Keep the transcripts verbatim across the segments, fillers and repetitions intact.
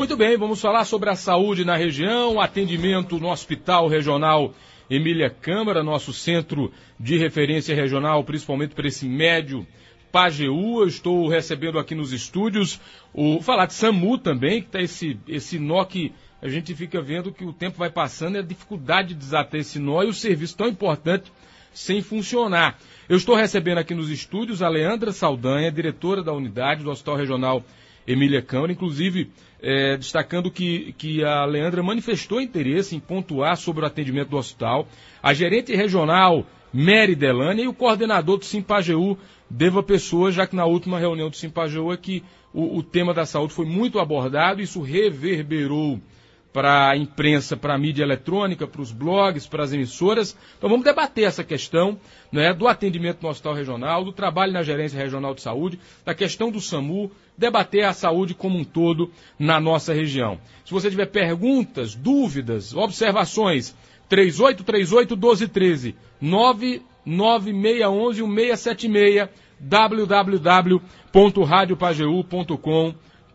Muito bem, vamos falar sobre a saúde na região, atendimento no Hospital Regional Emília Câmara, nosso centro de referência regional, principalmente para esse médio Pajeú. Eu estou recebendo aqui nos estúdios o falar de SAMU também, que está esse, esse nó que a gente fica vendo que o tempo vai passando e a dificuldade de desatar esse nó e o serviço tão importante sem funcionar. Eu estou recebendo aqui nos estúdios a Leandra Saldanha, diretora da unidade do Hospital Regional Emília Câmara, inclusive é, destacando que, que a Leandra manifestou interesse em pontuar sobre o atendimento do hospital, a gerente regional Mary Delane e o coordenador do Simpajeú, Deva Pessoa, já que na última reunião do Simpajeú é que o, o tema da saúde foi muito abordado, isso reverberou para a imprensa, para a mídia eletrônica, para os blogs, para as emissoras. Então vamos debater essa questão, né, do atendimento no hospital regional, do trabalho na gerência regional de saúde, da questão do SAMU, debater a saúde como um todo na nossa região. Se você tiver perguntas, dúvidas, observações, três oito três oito, um dois um três, nove nove seis um um, um seis sete seis, w w w ponto radio pajeú ponto com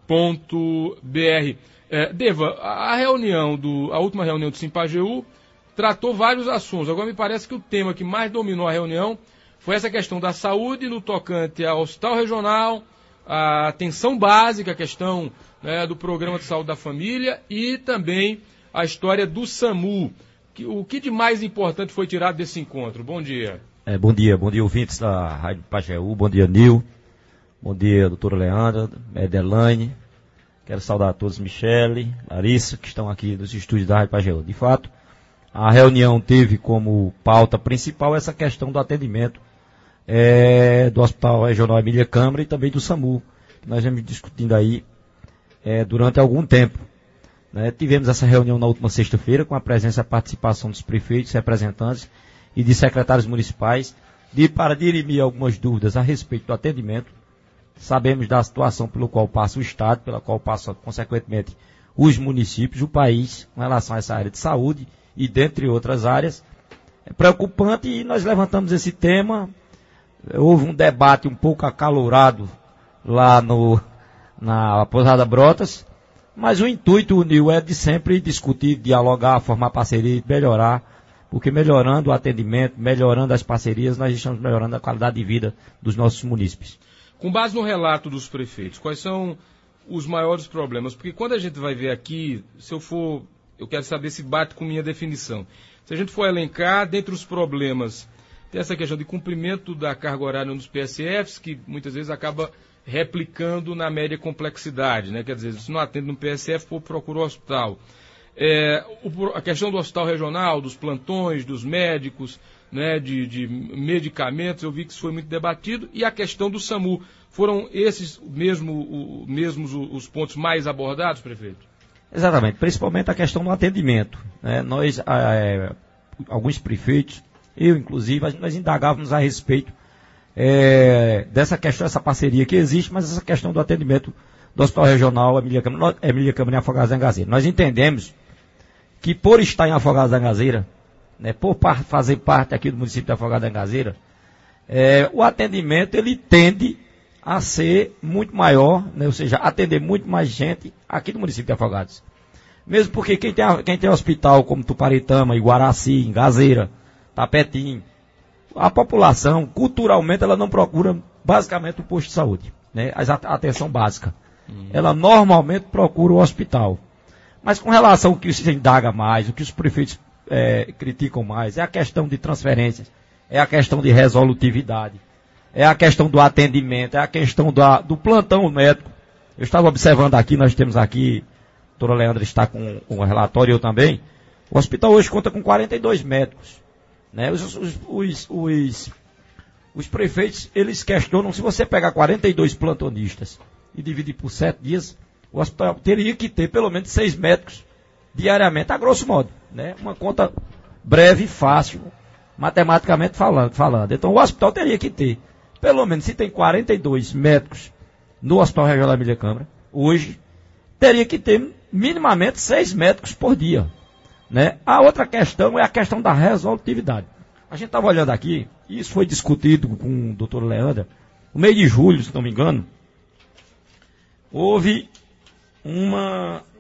ponto b r. É, Deva, a reunião, do, a última reunião do Simpajeú tratou vários assuntos. Agora me parece que o tema que mais dominou a reunião foi essa questão da saúde no tocante ao hospital regional, a atenção básica, a questão, né, do programa de saúde da família e também a história do SAMU. Que, o que de mais importante foi tirado desse encontro? Bom dia. É, bom dia, bom dia ouvintes da Rádio Pajeú, bom dia Nil, bom dia doutora Leandra, Edelaine. Quero saudar a todos, Michele, Larissa, que estão aqui nos estúdios da Rádio Pajeú. De fato, a reunião teve como pauta principal essa questão do atendimento é, do Hospital Regional Emília Câmara e também do SAMU, que nós vamos discutindo aí é, durante algum tempo. Né? Tivemos essa reunião na última sexta-feira com a presença e a participação dos prefeitos, representantes e de secretários municipais, de, para dirimir algumas dúvidas a respeito do atendimento. Sabemos da situação pelo qual passa o Estado, pela qual passa, consequentemente, os municípios, o país, com relação a essa área de saúde e dentre outras áreas. É preocupante e nós levantamos esse tema. Houve um debate um pouco acalorado lá no, na Pousada Brotas, mas o intuito, o Nil, é de sempre discutir, dialogar, formar parceria e melhorar, porque melhorando o atendimento, melhorando as parcerias, nós estamos melhorando a qualidade de vida dos nossos munícipes. Com base no relato dos prefeitos, quais são os maiores problemas? Porque quando a gente vai ver aqui, se eu for, eu quero saber se bate com minha definição. Se a gente for elencar, dentre os problemas, tem essa questão de cumprimento da carga horária nos P S Fs, que muitas vezes acaba replicando na média complexidade, né? Quer dizer, se não atende no P S F, pô, procura o hospital. É, o, a questão do hospital regional, dos plantões, dos médicos, né, de, de medicamentos, eu vi que isso foi muito debatido, e a questão do SAMU. Foram esses mesmo, o, mesmos os pontos mais abordados, prefeito? Exatamente, principalmente a questão do atendimento. Né? Nós, é, alguns prefeitos, eu inclusive, nós indagávamos a respeito é, dessa questão, essa parceria que existe, mas essa questão do atendimento do Hospital Regional Emília Câmara, Emília Câmara e Afogados da Engazeira. Nós entendemos que por estar em Afogados da Engazeira, né, por par, fazer parte aqui do município de Afogados da Engazeira, é, o atendimento ele tende a ser muito maior, né, ou seja, atender muito mais gente aqui do município de Afogados. Mesmo porque quem tem, quem tem hospital como Tuparetama, Iguaraci, Engazeira, Tapetim, a população, culturalmente, ela não procura basicamente o posto de saúde, né, a atenção básica. Uhum. Ela normalmente procura o hospital. Mas com relação ao que se indaga mais, o que os prefeitos É, criticam mais, é a questão de transferências, é a questão de resolutividade, é a questão do atendimento, é a questão da, do plantão médico. Eu estava observando aqui, nós temos aqui, a doutora Leandra está com, com o relatório, eu também. O hospital hoje conta com quarenta e dois médicos. Né? Os, os, os, os, os prefeitos, eles questionam, se você pegar quarenta e dois plantonistas e dividir por sete dias, o hospital teria que ter pelo menos seis médicos diariamente, a grosso modo, né? Uma conta breve e fácil, matematicamente falando, falando. Então o hospital teria que ter, pelo menos se tem quarenta e dois médicos no Hospital Regional Emília Câmara, hoje, teria que ter minimamente seis médicos por dia, né? A outra questão é a questão da resolutividade. A gente estava olhando aqui, e isso foi discutido com o doutor Leandra, no mês de julho, se não me engano, houve uma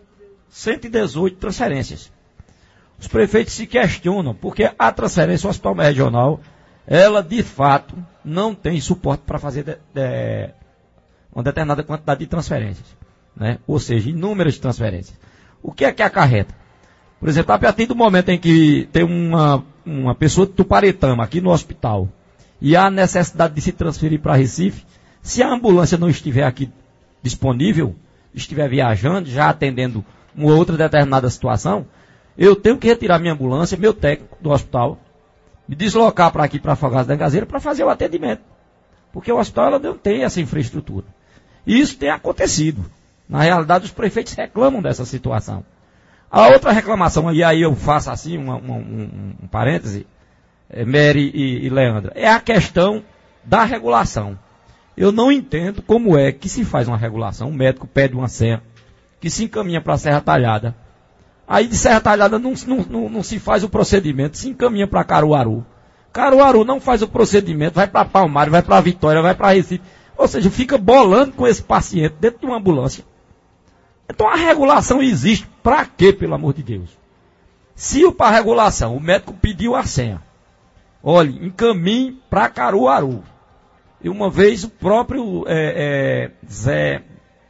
cento e dezoito transferências. Os prefeitos se questionam, porque a transferência ao hospital regional, ela de fato não tem suporte para fazer de, de, uma determinada quantidade de transferências, né? Ou seja, inúmeras transferências. O que é que acarreta? Por exemplo, a partir do momento em que tem uma, uma pessoa de Tuparetama aqui no hospital e há necessidade de se transferir para Recife, se a ambulância não estiver aqui disponível, estiver viajando, já atendendo uma outra determinada situação, eu tenho que retirar minha ambulância, meu técnico do hospital, me deslocar para aqui, para Afogados da Engazeira, para fazer o atendimento. Porque o hospital ela não tem essa infraestrutura. E isso tem acontecido. Na realidade, os prefeitos reclamam dessa situação. A outra reclamação, e aí eu faço assim, uma, uma, um, um parêntese, é, Mary e, e Leandra, é a questão da regulação. Eu não entendo como é que se faz uma regulação, o médico pede uma senha, que se encaminha para a Serra Talhada. Aí de Serra Talhada não, não, não, não se faz o procedimento, se encaminha para Caruaru. Caruaru não faz o procedimento, vai para Palmares, vai para Vitória, vai para Recife. Ou seja, fica bolando com esse paciente dentro de uma ambulância. Então a regulação existe para quê, pelo amor de Deus? Se para a regulação o médico pediu a senha, olhe, encaminhe para Caruaru. E uma vez o próprio é, é, Zé,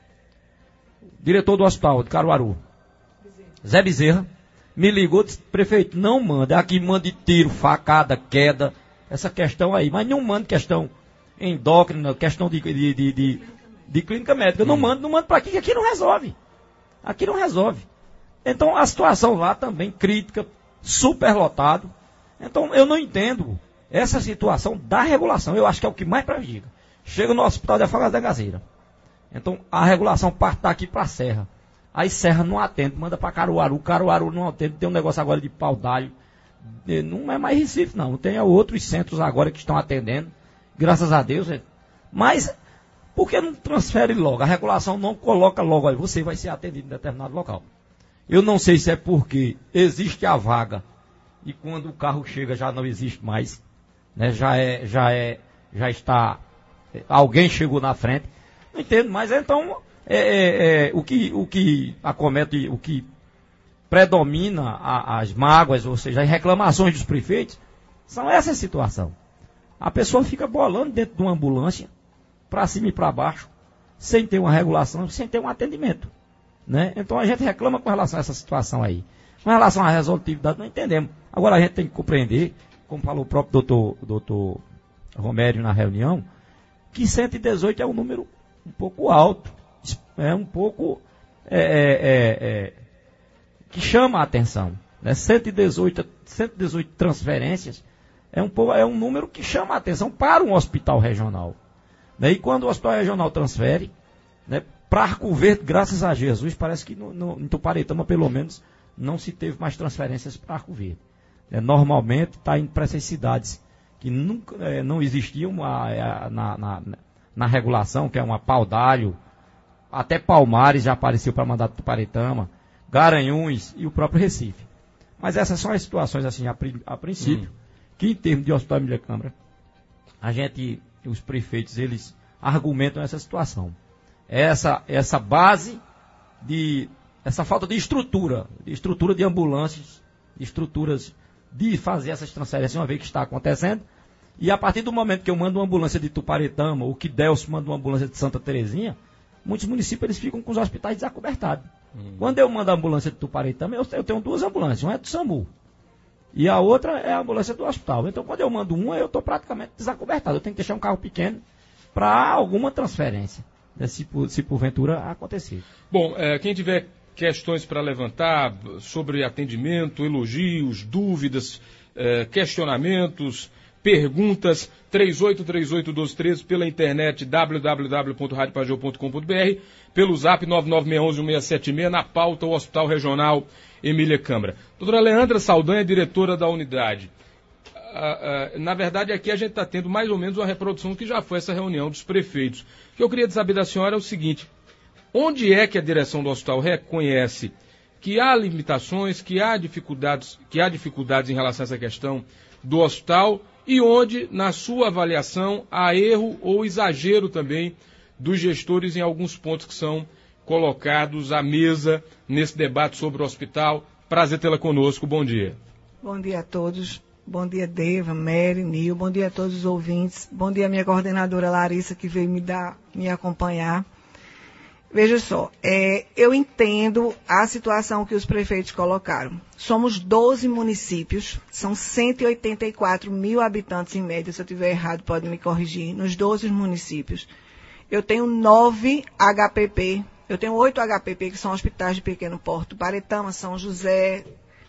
diretor do hospital de Caruaru, Zé Bezerra, me ligou e disse, prefeito, não manda, aqui manda tiro, facada, queda, essa questão aí, mas não manda questão endócrina, questão de, de, de, de, de clínica médica, eu não mando, não mando para aqui, que aqui não resolve, aqui não resolve. Então a situação lá também crítica, superlotado, então eu não entendo essa situação da regulação, eu acho que é o que mais prejudica. Chega no hospital de Afogados da Engazeira, então a regulação parte daqui para a Serra. Aí Serra não atende, manda para Caruaru, Caruaru não atende, tem um negócio agora de pau d'alho. Não é mais Recife não, tem outros centros agora que estão atendendo, graças a Deus. Mas, por que não transfere logo? A regulação não coloca logo, aí você vai ser atendido em determinado local. Eu não sei se é porque existe a vaga, e quando o carro chega já não existe mais, né? já, é, já, é, já está, alguém chegou na frente, não entendo, mas então... É, é, é, o, que, o que acomete, o que predomina a, as mágoas, ou seja, as reclamações dos prefeitos, são essa situação. A pessoa fica bolando dentro de uma ambulância, para cima e para baixo, sem ter uma regulação, sem ter um atendimento. Né? Então a gente reclama com relação a essa situação aí. Com relação à resolutividade, não entendemos. Agora a gente tem que compreender, como falou o próprio doutor, doutor Romério na reunião, que cento e dezoito é um número um pouco alto. É um pouco é, é, é, que chama a atenção. Né? cento e dezoito, cento e dezoito transferências é um, pouco, é um número que chama a atenção para um hospital regional. Né? E quando o hospital regional transfere, né, para Arco Verde, graças a Jesus, parece que no, no, em Tuparetama, pelo menos, não se teve mais transferências para Arco Verde. É, normalmente está indo para essas cidades que nunca, é, não existiam a, a, na, na, na regulação, que é uma pau d'alho. Até Palmares já apareceu para mandar Tuparetama, Garanhuns e o próprio Recife. Mas essas são as situações, assim, a, a princípio, hum. que em termos de hospital Emília Câmara, a gente, os prefeitos, eles argumentam essa situação. Essa, essa base de, essa falta de estrutura, de estrutura de ambulâncias, de estruturas de fazer essas transferências uma vez que está acontecendo. E a partir do momento que eu mando uma ambulância de Tuparetama, ou que Delcio manda uma ambulância de Santa Terezinha, muitos municípios eles ficam com os hospitais desacobertados. Hum. Quando eu mando a ambulância de Tuparetama, eu, eu tenho duas ambulâncias, uma é do SAMU e a outra é a ambulância do hospital. Então quando eu mando uma, eu estou praticamente desacobertado. Eu tenho que deixar um carro pequeno para alguma transferência, né, se, por, se porventura acontecer. Bom, é, quem tiver questões para levantar sobre atendimento, elogios, dúvidas, é, questionamentos, perguntas, três oito três oito um dois um três, pela internet w w w ponto rádio pajô ponto com ponto b r, pelo zap nove nove seis um um um seis sete seis, na pauta o Hospital Regional Emília Câmara. Doutora Leandra Saldanha, diretora da unidade. Ah, ah, na verdade, aqui a gente está tendo mais ou menos uma reprodução do que já foi essa reunião dos prefeitos. O que eu queria saber da senhora é o seguinte: onde é que a direção do hospital reconhece que há limitações, que há dificuldades, que há dificuldades em relação a essa questão do hospital, e onde, na sua avaliação, há erro ou exagero também dos gestores em alguns pontos que são colocados à mesa nesse debate sobre o hospital. Prazer tê-la conosco. Bom dia. Bom dia a todos. Bom dia, Deva, Mary, Nil. Bom dia a todos os ouvintes. Bom dia, minha coordenadora Larissa, que veio me dar, me acompanhar. Veja só, é, eu entendo a situação que os prefeitos colocaram. Somos doze municípios, são cento e oitenta e quatro mil habitantes em média, se eu estiver errado pode me corrigir, nos doze municípios. Eu tenho nove H P P, eu tenho oito H P P, que são hospitais de pequeno porte, Paretama, São José,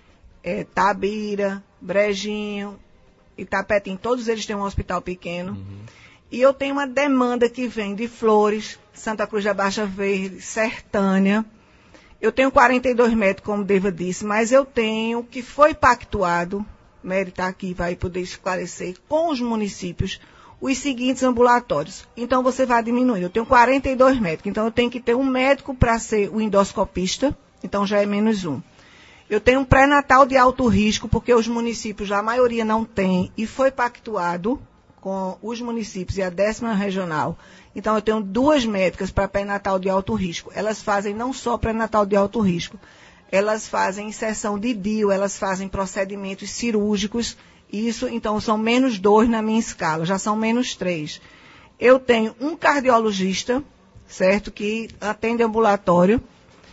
é, Tabira, Brejinho, Itapetim, todos eles têm um hospital pequeno. Uhum. E eu tenho uma demanda que vem de Flores, Santa Cruz da Baixa Verde, Sertânia. Eu tenho quarenta e dois médicos, como Deva disse, mas eu tenho que foi pactuado, Mary está aqui, vai poder esclarecer, com os municípios, os seguintes ambulatórios. Então você vai diminuir. Eu tenho quarenta e dois médicos, então eu tenho que ter um médico para ser o endoscopista, então já é menos um. Eu tenho um pré-natal de alto risco, porque os municípios, a maioria não tem, e foi pactuado com os municípios e a décima regional. Então, eu tenho duas médicas para pré-natal de alto risco. Elas fazem não só pré-natal de alto risco, elas fazem inserção de D I U, elas fazem procedimentos cirúrgicos. Isso, então, são menos dois na minha escala, já são menos três. Eu tenho um cardiologista, certo, que atende ambulatório,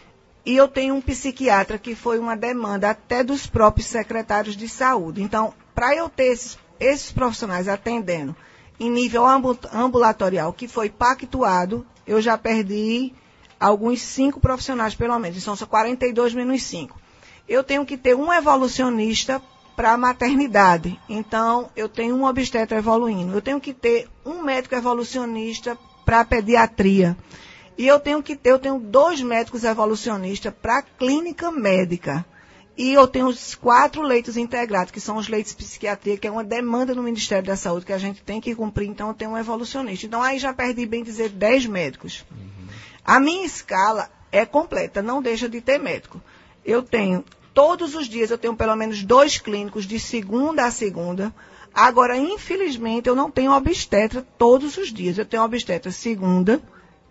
e eu tenho um psiquiatra, que foi uma demanda até dos próprios secretários de saúde. Então, para eu ter esses esses profissionais atendendo em nível ambulatorial, que foi pactuado, eu já perdi alguns cinco profissionais, pelo menos. Então, são quarenta e dois menos cinco. Eu tenho que ter um evolucionista para a maternidade. Então, eu tenho um obstetra evoluindo. Eu tenho que ter um médico evolucionista para a pediatria. E eu tenho que ter, eu tenho dois médicos evolucionistas para a clínica médica. E eu tenho os quatro leitos integrados, que são os leitos de psiquiatria, que é uma demanda no Ministério da Saúde, que a gente tem que cumprir, então eu tenho um evolucionista. Então aí já perdi, bem dizer, dez médicos. Uhum. A minha escala é completa, não deixa de ter médico. Eu tenho, todos os dias, eu tenho pelo menos dois clínicos, de segunda a segunda. Agora, infelizmente, eu não tenho obstetra todos os dias. Eu tenho obstetra segunda,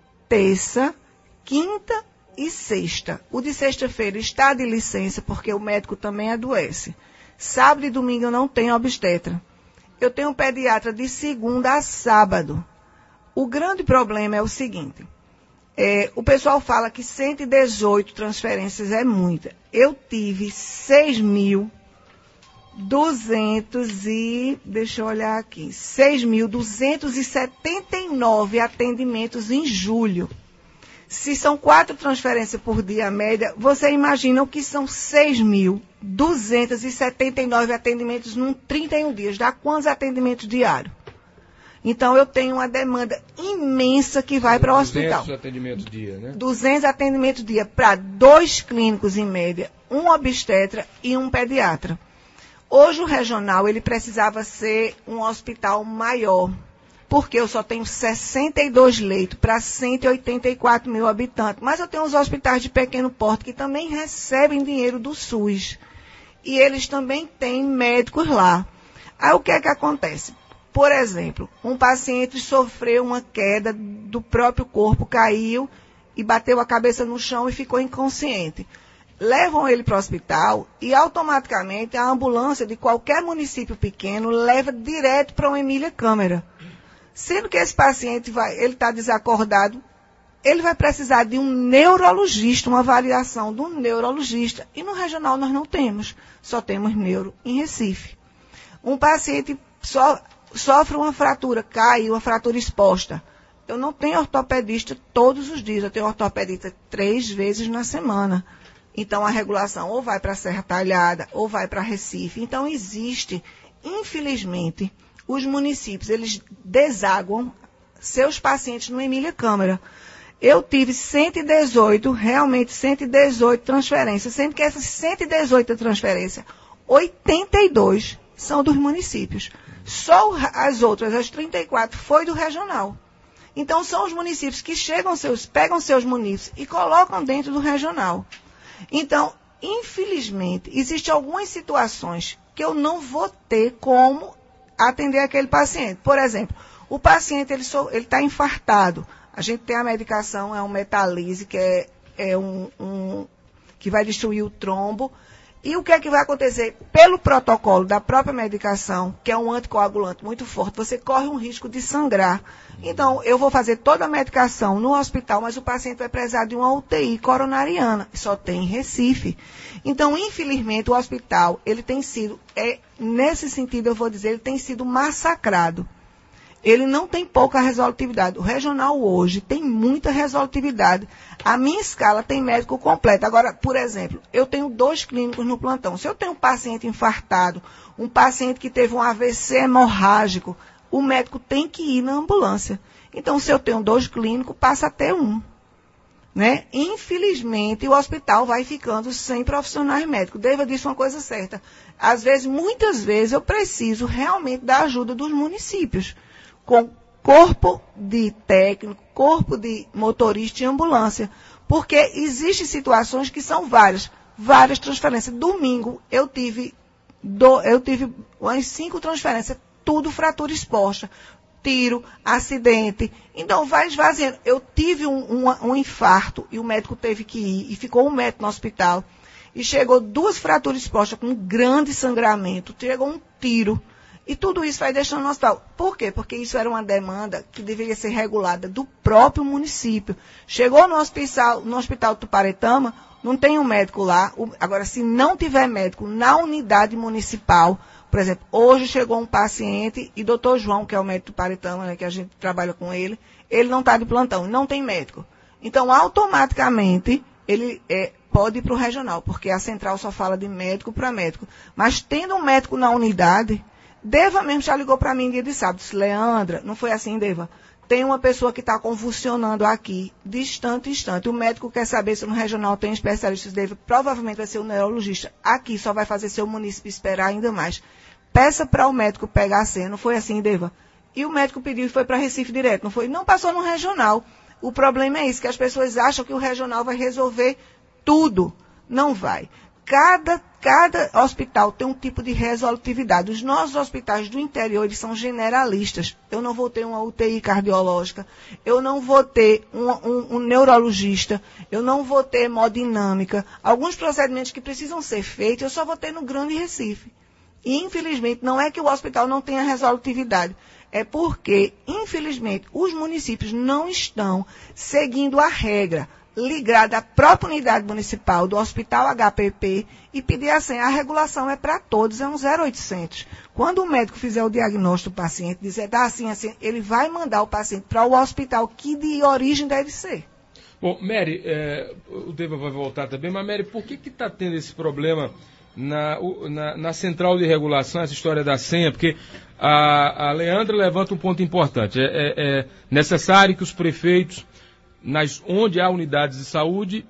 terça, quinta e sexta. O de sexta-feira está de licença, porque o médico também adoece. Sábado e domingo eu não tenho obstetra. Eu tenho um pediatra de segunda a sábado. O grande problema é o seguinte. É, o pessoal fala que cento e dezoito transferências é muita. Eu tive seis mil duzentos e... Deixa eu olhar aqui. seis mil duzentos e setenta e nove atendimentos em julho. Se são quatro transferências por dia, a média, você imagina o que são seis mil duzentos e setenta e nove atendimentos num trinta e um dias. Dá quantos atendimentos diários? Então, eu tenho uma demanda imensa que vai para o hospital. duzentos atendimentos dia, né? duzentos atendimentos dia para dois clínicos em média, um obstetra e um pediatra. Hoje, o regional, ele precisava ser um hospital maior, porque eu só tenho sessenta e dois leitos para cento e oitenta e quatro mil habitantes. Mas eu tenho os hospitais de pequeno porte que também recebem dinheiro do SUS. E eles também têm médicos lá. Aí o que é que acontece? Por exemplo, um paciente sofreu uma queda do próprio corpo, caiu e bateu a cabeça no chão e ficou inconsciente. Levam ele para o hospital e automaticamente a ambulância de qualquer município pequeno leva direto para uma Emília Câmara. Sendo que esse paciente vai, ele está desacordado, ele vai precisar de um neurologista, uma avaliação de um neurologista. E no regional nós não temos, só temos neuro em Recife. Um paciente so, sofre uma fratura, cai, uma fratura exposta. Eu não tenho ortopedista todos os dias, eu tenho ortopedista três vezes na semana. Então a regulação ou vai para Serra Talhada ou vai para Recife. Então existe, infelizmente, os municípios, eles desaguam seus pacientes no Emília Câmara. Eu tive cento e dezoito, realmente cento e dezoito transferências, sendo que essas cento e dezoito transferências, oitenta e dois são dos municípios. Só as outras, as trinta e quatro, foi do regional. Então, são os municípios que chegam seus, pegam seus munícipes e colocam dentro do regional. Então, infelizmente, existem algumas situações que eu não vou ter como atender aquele paciente. Por exemplo, o paciente ele está infartado. A gente tem a medicação, é um metalise, que é, é um, um que vai destruir o trombo. E o que é que vai acontecer? Pelo protocolo da própria medicação, que é um anticoagulante muito forte, você corre um risco de sangrar. Então, eu vou fazer toda a medicação no hospital, mas o paciente vai precisar de uma U T I coronariana. Só tem em Recife. Então, infelizmente, o hospital, ele tem sido, é, nesse sentido, eu vou dizer, ele tem sido massacrado. Ele não tem pouca resolutividade. O regional hoje tem muita resolutividade. A minha escala tem médico completo. Agora, por exemplo, eu tenho dois clínicos no plantão. Se eu tenho um paciente infartado, um paciente que teve um A V C hemorrágico, o médico tem que ir na ambulância. Então, se eu tenho dois clínicos, passa a ter um. Né? Infelizmente, o hospital vai ficando sem profissionais médicos. Deva disse uma coisa certa. Às vezes, muitas vezes, eu preciso realmente da ajuda dos municípios, com corpo de técnico, corpo de motorista e ambulância. Porque existem situações que são várias, várias transferências. Domingo, eu tive, do, eu tive umas cinco transferências, tudo fratura exposta, tiro, acidente. Então, vai esvaziando. Eu tive um, um, um infarto e o médico teve que ir, e ficou um médico no hospital, e chegou duas fraturas expostas com um grande sangramento, chegou um tiro. E tudo isso vai deixando no hospital. Por quê? Porque isso era uma demanda que deveria ser regulada do próprio município. Chegou no hospital, no hospital Tuparetama, não tem um médico lá. O, agora, se não tiver médico na unidade municipal, por exemplo, hoje chegou um paciente e doutor João, que é o médico Tuparetama, né, que a gente trabalha com ele, ele não está de plantão, não tem médico. Então, automaticamente, ele é, pode ir para o regional, porque a central só fala de médico para médico. Mas tendo um médico na unidade, Deva mesmo já ligou para mim dia de sábado. Disse, Leandra, não foi assim, Deva? Tem uma pessoa que está convulsionando aqui, distante, distante. O médico quer saber se no regional tem especialistas. Deva, provavelmente vai ser o neurologista. Aqui só vai fazer seu município esperar ainda mais. Peça para o médico pegar a senha. Não foi assim, Deva? E o médico pediu e foi para Recife direto. Não foi? Não passou no regional. O problema é isso, que as pessoas acham que o regional vai resolver tudo. Não vai. Cada, cada hospital tem um tipo de resolutividade. Os nossos hospitais do interior, eles são generalistas. Eu não vou ter uma U T I cardiológica, eu não vou ter um, um, um neurologista, eu não vou ter hemodinâmica. Alguns procedimentos que precisam ser feitos, eu só vou ter no Grande Recife. E, infelizmente, não é que o hospital não tenha resolutividade. É porque, infelizmente, os municípios não estão seguindo a regra ligada à própria unidade municipal do Hospital H P P e pedir a senha. A regulação é para todos, é um zero oitocentos. Quando o médico fizer o diagnóstico do paciente, dizer, dá assim, assim, ele vai mandar o paciente para o hospital que de origem deve ser. Bom, Mary, é, o Deva vai voltar também, mas Mary, por que que está tendo esse problema na, na, na central de regulação, essa história da senha? Porque a, a Leandra levanta um ponto importante. É, é, é necessário que os prefeitos, Nas, onde há unidades de saúde,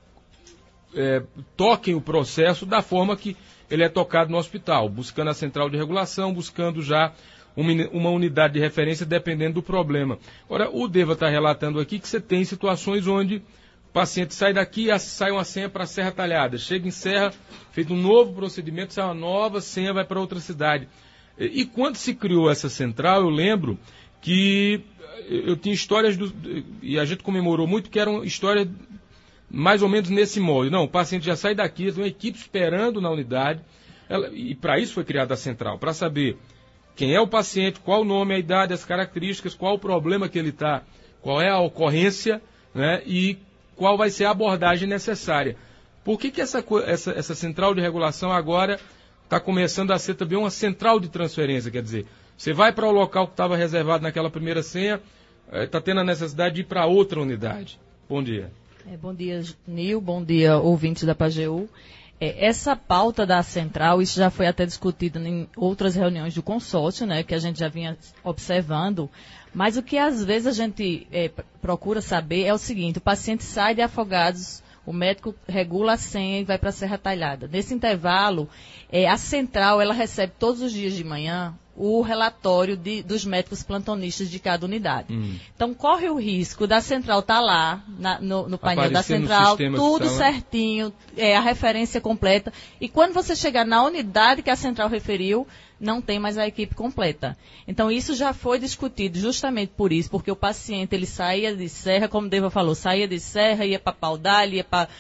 é, toquem o processo da forma que ele é tocado no hospital, buscando a central de regulação, buscando já uma, uma unidade de referência, dependendo do problema. Agora, o Deva está relatando aqui que você tem situações onde o paciente sai daqui e sai uma senha para Serra Talhada, chega em Serra, feito um novo procedimento, sai uma nova senha, vai para outra cidade. E, e quando se criou essa central, eu lembro que eu tinha histórias, do, e a gente comemorou muito, que eram histórias mais ou menos nesse molde. Não, o paciente já sai daqui, tem uma equipe esperando na unidade, ela, e para isso foi criada a central, para saber quem é o paciente, qual o nome, a idade, as características, qual o problema que ele está, qual é a ocorrência, né, e qual vai ser a abordagem necessária. Por que que essa, essa, essa central de regulação agora está começando a ser também uma central de transferência, quer dizer, você vai para o local que estava reservado naquela primeira senha, está tendo a necessidade de ir para outra unidade. Bom dia. É, bom dia, Nil. Bom dia, ouvintes da Pajeú. É, essa pauta da central, isso já foi até discutido em outras reuniões do consórcio, né, que a gente já vinha observando. Mas o que às vezes a gente é, procura saber é o seguinte: o paciente sai de Afogados, o médico regula a senha e vai para a Serra Talhada. Nesse intervalo, é, a central ela recebe todos os dias de manhã o relatório de, dos médicos plantonistas de cada unidade. Hum. Então, corre o risco da central estar tá lá, na, no, no painel da central, tudo certinho, é, a referência completa. E quando você chegar na unidade que a central referiu, não tem mais a equipe completa. Então, isso já foi discutido justamente por isso, porque o paciente, ele saía de Serra, como o Deva falou, saía de Serra, ia para Paudalho, ia para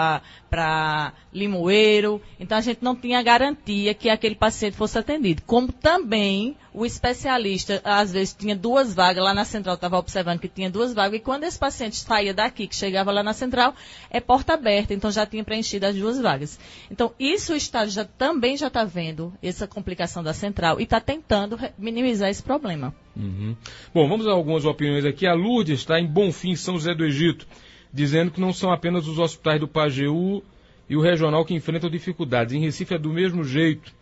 para Limoeiro, então a gente não tinha garantia que aquele paciente fosse atendido. Como também o especialista, às vezes, tinha duas vagas, lá na central estava observando que tinha duas vagas, e quando esse paciente saía daqui, que chegava lá na central, é porta aberta, então já tinha preenchido as duas vagas. Então, isso o Estado já, também já está vendo, essa complicação da central, e está tentando minimizar esse problema. Uhum. Bom, vamos a algumas opiniões aqui. A Lourdes está em Bonfim, São José do Egito, dizendo que não são apenas os hospitais do Pajeú e o regional que enfrentam dificuldades. Em Recife é do mesmo jeito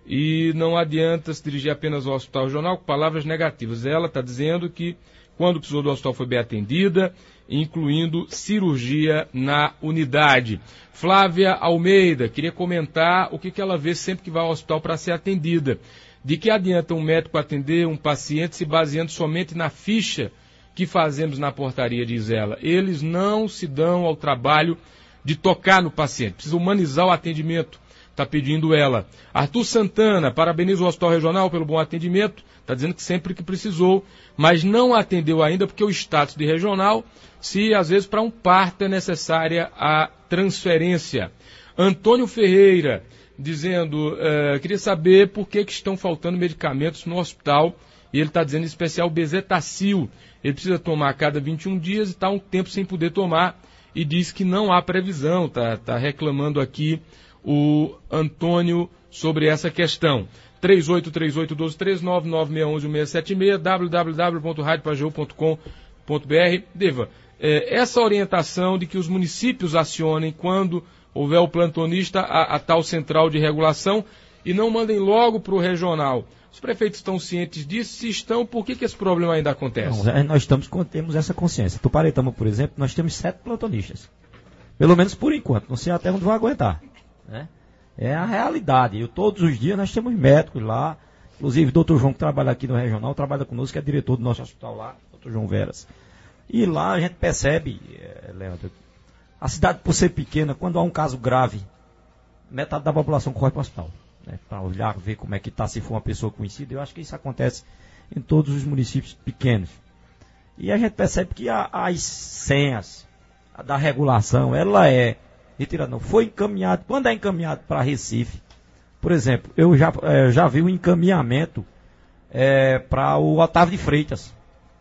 e não adianta se dirigir apenas ao hospital regional com palavras negativas. Ela está dizendo que quando precisou do hospital foi bem atendida, incluindo cirurgia na unidade. Flávia Almeida queria comentar o que, que ela vê sempre que vai ao hospital para ser atendida. De que adianta um médico atender um paciente se baseando somente na ficha que fazemos na portaria, diz ela. Eles não se dão ao trabalho de tocar no paciente. Precisa humanizar o atendimento, está pedindo ela. Arthur Santana, parabeniza o Hospital Regional pelo bom atendimento, está dizendo que sempre que precisou, mas não atendeu ainda porque o status de regional, se às vezes para um parto é necessária a transferência. Antônio Ferreira, dizendo, uh, queria saber por que, que estão faltando medicamentos no hospital, e ele está dizendo em especial Bezetacil. Ele precisa tomar a cada vinte e um dias e está um tempo sem poder tomar e diz que não há previsão. Está tá reclamando aqui o Antônio sobre essa questão. três oito três oito, um dois três nove, nove seis um um, seis sete seis, w w w ponto rádio pajeu ponto com ponto b r. Deva, é, essa orientação de que os municípios acionem quando houver o plantonista a, a tal central de regulação e não mandem logo para o regional. Os prefeitos estão cientes disso? Se estão, por que, que esse problema ainda acontece? Não, nós estamos, temos essa consciência. Tuparetama, por exemplo, nós temos sete plantonistas. Pelo menos por enquanto. Não sei até onde vão aguentar. Né? É a realidade. Eu, todos os dias nós temos médicos lá. Inclusive o doutor João, que trabalha aqui no regional, trabalha conosco, que é diretor do nosso hospital lá, doutor João Veras. E lá a gente percebe, é, Leandro, a cidade, por ser pequena, quando há um caso grave, metade da população corre para o hospital. Né, para olhar, ver como é que está, se for uma pessoa conhecida. Eu acho que isso acontece em todos os municípios pequenos. E a gente percebe que a, as senhas a da regulação, ela é retirada, não. Foi encaminhado, quando é encaminhado para Recife, por exemplo, eu já, é, já vi o encaminhamento é, para o Otávio de Freitas.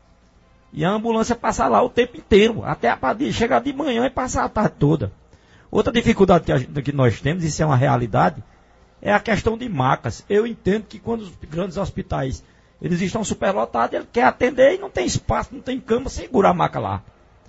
E a ambulância passa lá o tempo inteiro, até a, chegar de manhã e passar a tarde toda. Outra dificuldade que, a, que nós temos, isso é uma realidade, é a questão de macas. Eu entendo que quando os grandes hospitais eles estão superlotados, ele quer atender e não tem espaço, não tem cama, segura a maca lá.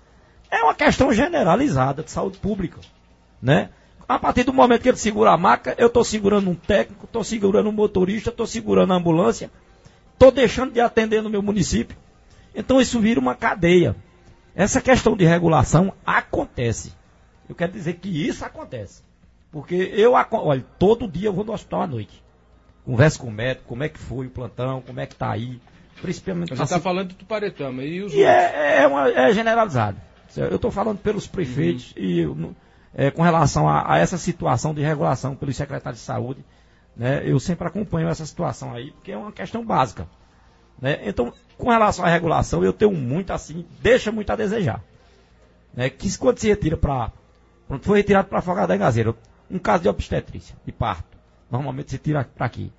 É uma questão generalizada de saúde pública. Né? A partir do momento que ele segura a maca, eu estou segurando um técnico, estou segurando um motorista, estou segurando a ambulância, estou deixando de atender no meu município. Então isso vira uma cadeia. Essa questão de regulação acontece. Eu quero dizer que isso acontece. Porque eu, olha, todo dia eu vou no hospital à noite. Converso com o médico, como é que foi o plantão, como é que está aí. Principalmente. Você está assim, falando de Tuparetama. E, os e é, é, uma, é generalizado. Eu estou falando pelos prefeitos uhum. e é, com relação a, a essa situação de regulação pelos secretários de saúde. Né, eu sempre acompanho essa situação aí, porque é uma questão básica. Né? Então, com relação à regulação, eu tenho muito assim, deixa muito a desejar. Né? Que quando se retira para. Quando foi retirado para Afogado da Engazeira, um caso de obstetrícia, de parto. Normalmente se tira para aqui.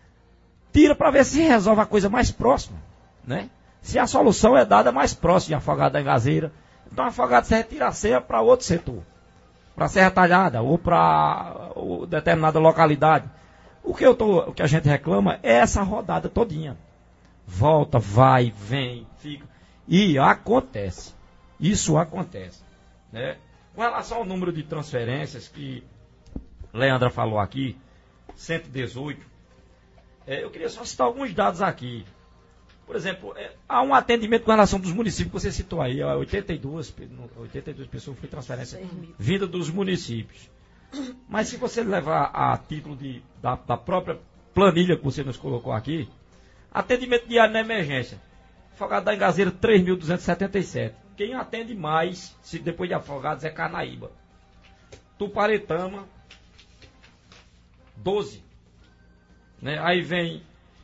Tira para ver se resolve a coisa mais próxima. Né? Se a solução é dada mais próxima de Afogado da Engazeira, então Afogado se retira a ceia para outro setor. Para Serra Talhada ou para determinada localidade. O que, eu tô, o que a gente reclama é essa rodada todinha. Volta, vai, vem, fica. E acontece. Isso acontece. Né? Com relação ao número de transferências que Leandra falou aqui, cento e dezoito, é, eu queria só citar alguns dados aqui. Por exemplo, é, há um atendimento com relação dos municípios, que você citou aí, oitenta e duas, oitenta e duas pessoas foi transferência vinda dos municípios. Mas se você levar a título de, da, da própria planilha que você nos colocou aqui, atendimento diário na emergência, Afogado da Engazeira três mil duzentos e setenta e sete. Quem atende mais, se depois de Afogados, é Carnaíba. Tuparetama, doze. né? Aí vem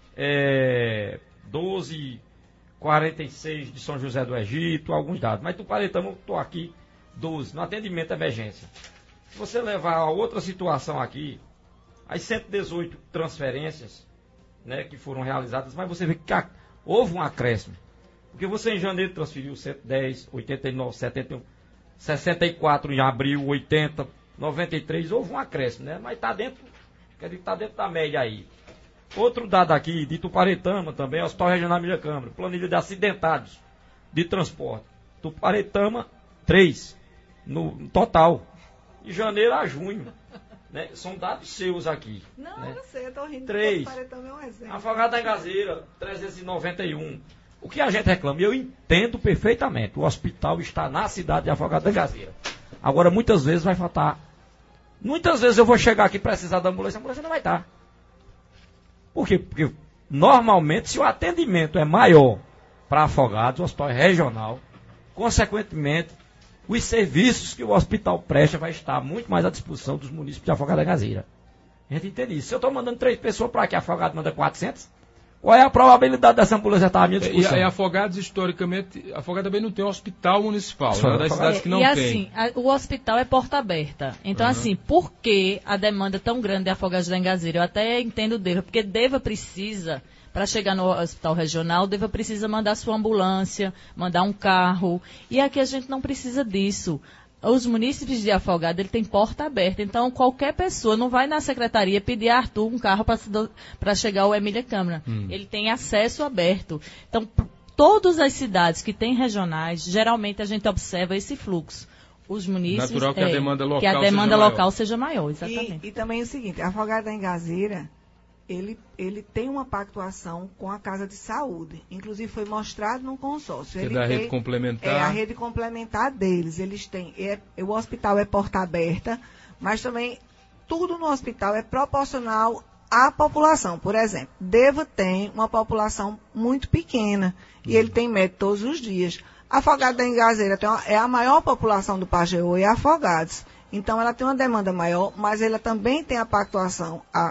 é, doze, quarenta e seis de São José do Egito, alguns dados. Mas Tuparetama, eu estou aqui, doze, no atendimento de emergência. Se você levar a outra situação aqui, as cento e dezoito transferências, né, que foram realizadas, mas você vê que a, houve um acréscimo. Porque você em janeiro transferiu cento e dez, oitenta e nove, setenta e um, sessenta e quatro em abril, oitenta, noventa e três, houve um acréscimo, né? Mas está dentro, quer dizer, está dentro da média aí. Outro dado aqui, de Tuparetama também, Hospital Regional Emília Câmara, planilha de acidentados de transporte. Tuparetama, três, no, no total, de janeiro a junho. Né? São dados seus aqui. Não, né? eu sei, eu estou rindo. Três. Tuparetama é um exemplo. Afogado da Engazeira, trezentos e noventa e um. O que a gente reclama, eu entendo perfeitamente, o hospital está na cidade de Afogado da Engazeira. Agora, muitas vezes vai faltar. Muitas vezes eu vou chegar aqui e precisar da ambulância, a ambulância não vai estar. Por quê? Porque normalmente, se o atendimento é maior para afogados, o hospital é regional, consequentemente, os serviços que o hospital presta vai estar muito mais à disposição dos municípios de Afogado da Engazeira. A gente entende isso. Se eu estou mandando três pessoas para aqui, Afogado manda quatrocentas, qual é a probabilidade dessa ambulância estar à minha disposição? E, e Afogados, historicamente, Afogados também não tem hospital municipal, é uma das cidades que não e, tem. E assim, a, o hospital é porta aberta. Então, uhum. assim, por que a demanda tão grande de Afogados da Engazeira? Eu até entendo o Deva, porque Deva precisa, para chegar no hospital regional, Deva precisa mandar sua ambulância, mandar um carro. E aqui a gente não precisa disso. Os munícipes de Afogado, ele tem porta aberta. Então, qualquer pessoa não vai na secretaria pedir a Arthur um carro para chegar ao Emília Câmara. Hum. Ele tem acesso aberto. Então, todas as cidades que têm regionais, geralmente a gente observa esse fluxo. Os munícipes... Natural que é, a demanda local, que a demanda seja, local maior. seja maior. Exatamente. E, e também o seguinte, Afogado da Engazeira, ele, ele tem uma pactuação com a Casa de Saúde. Inclusive foi mostrado no consórcio. Que ele é da tem, rede complementar. É a rede complementar deles. Eles têm, é, o hospital é porta aberta, mas também tudo no hospital é proporcional à população. Por exemplo, Deva tem uma população muito pequena e ele tem médico todos os dias. Afogado da Engazeira tem uma, é a maior população do Pajeú e Afogados. Então, ela tem uma demanda maior, mas ela também tem a pactuação, a,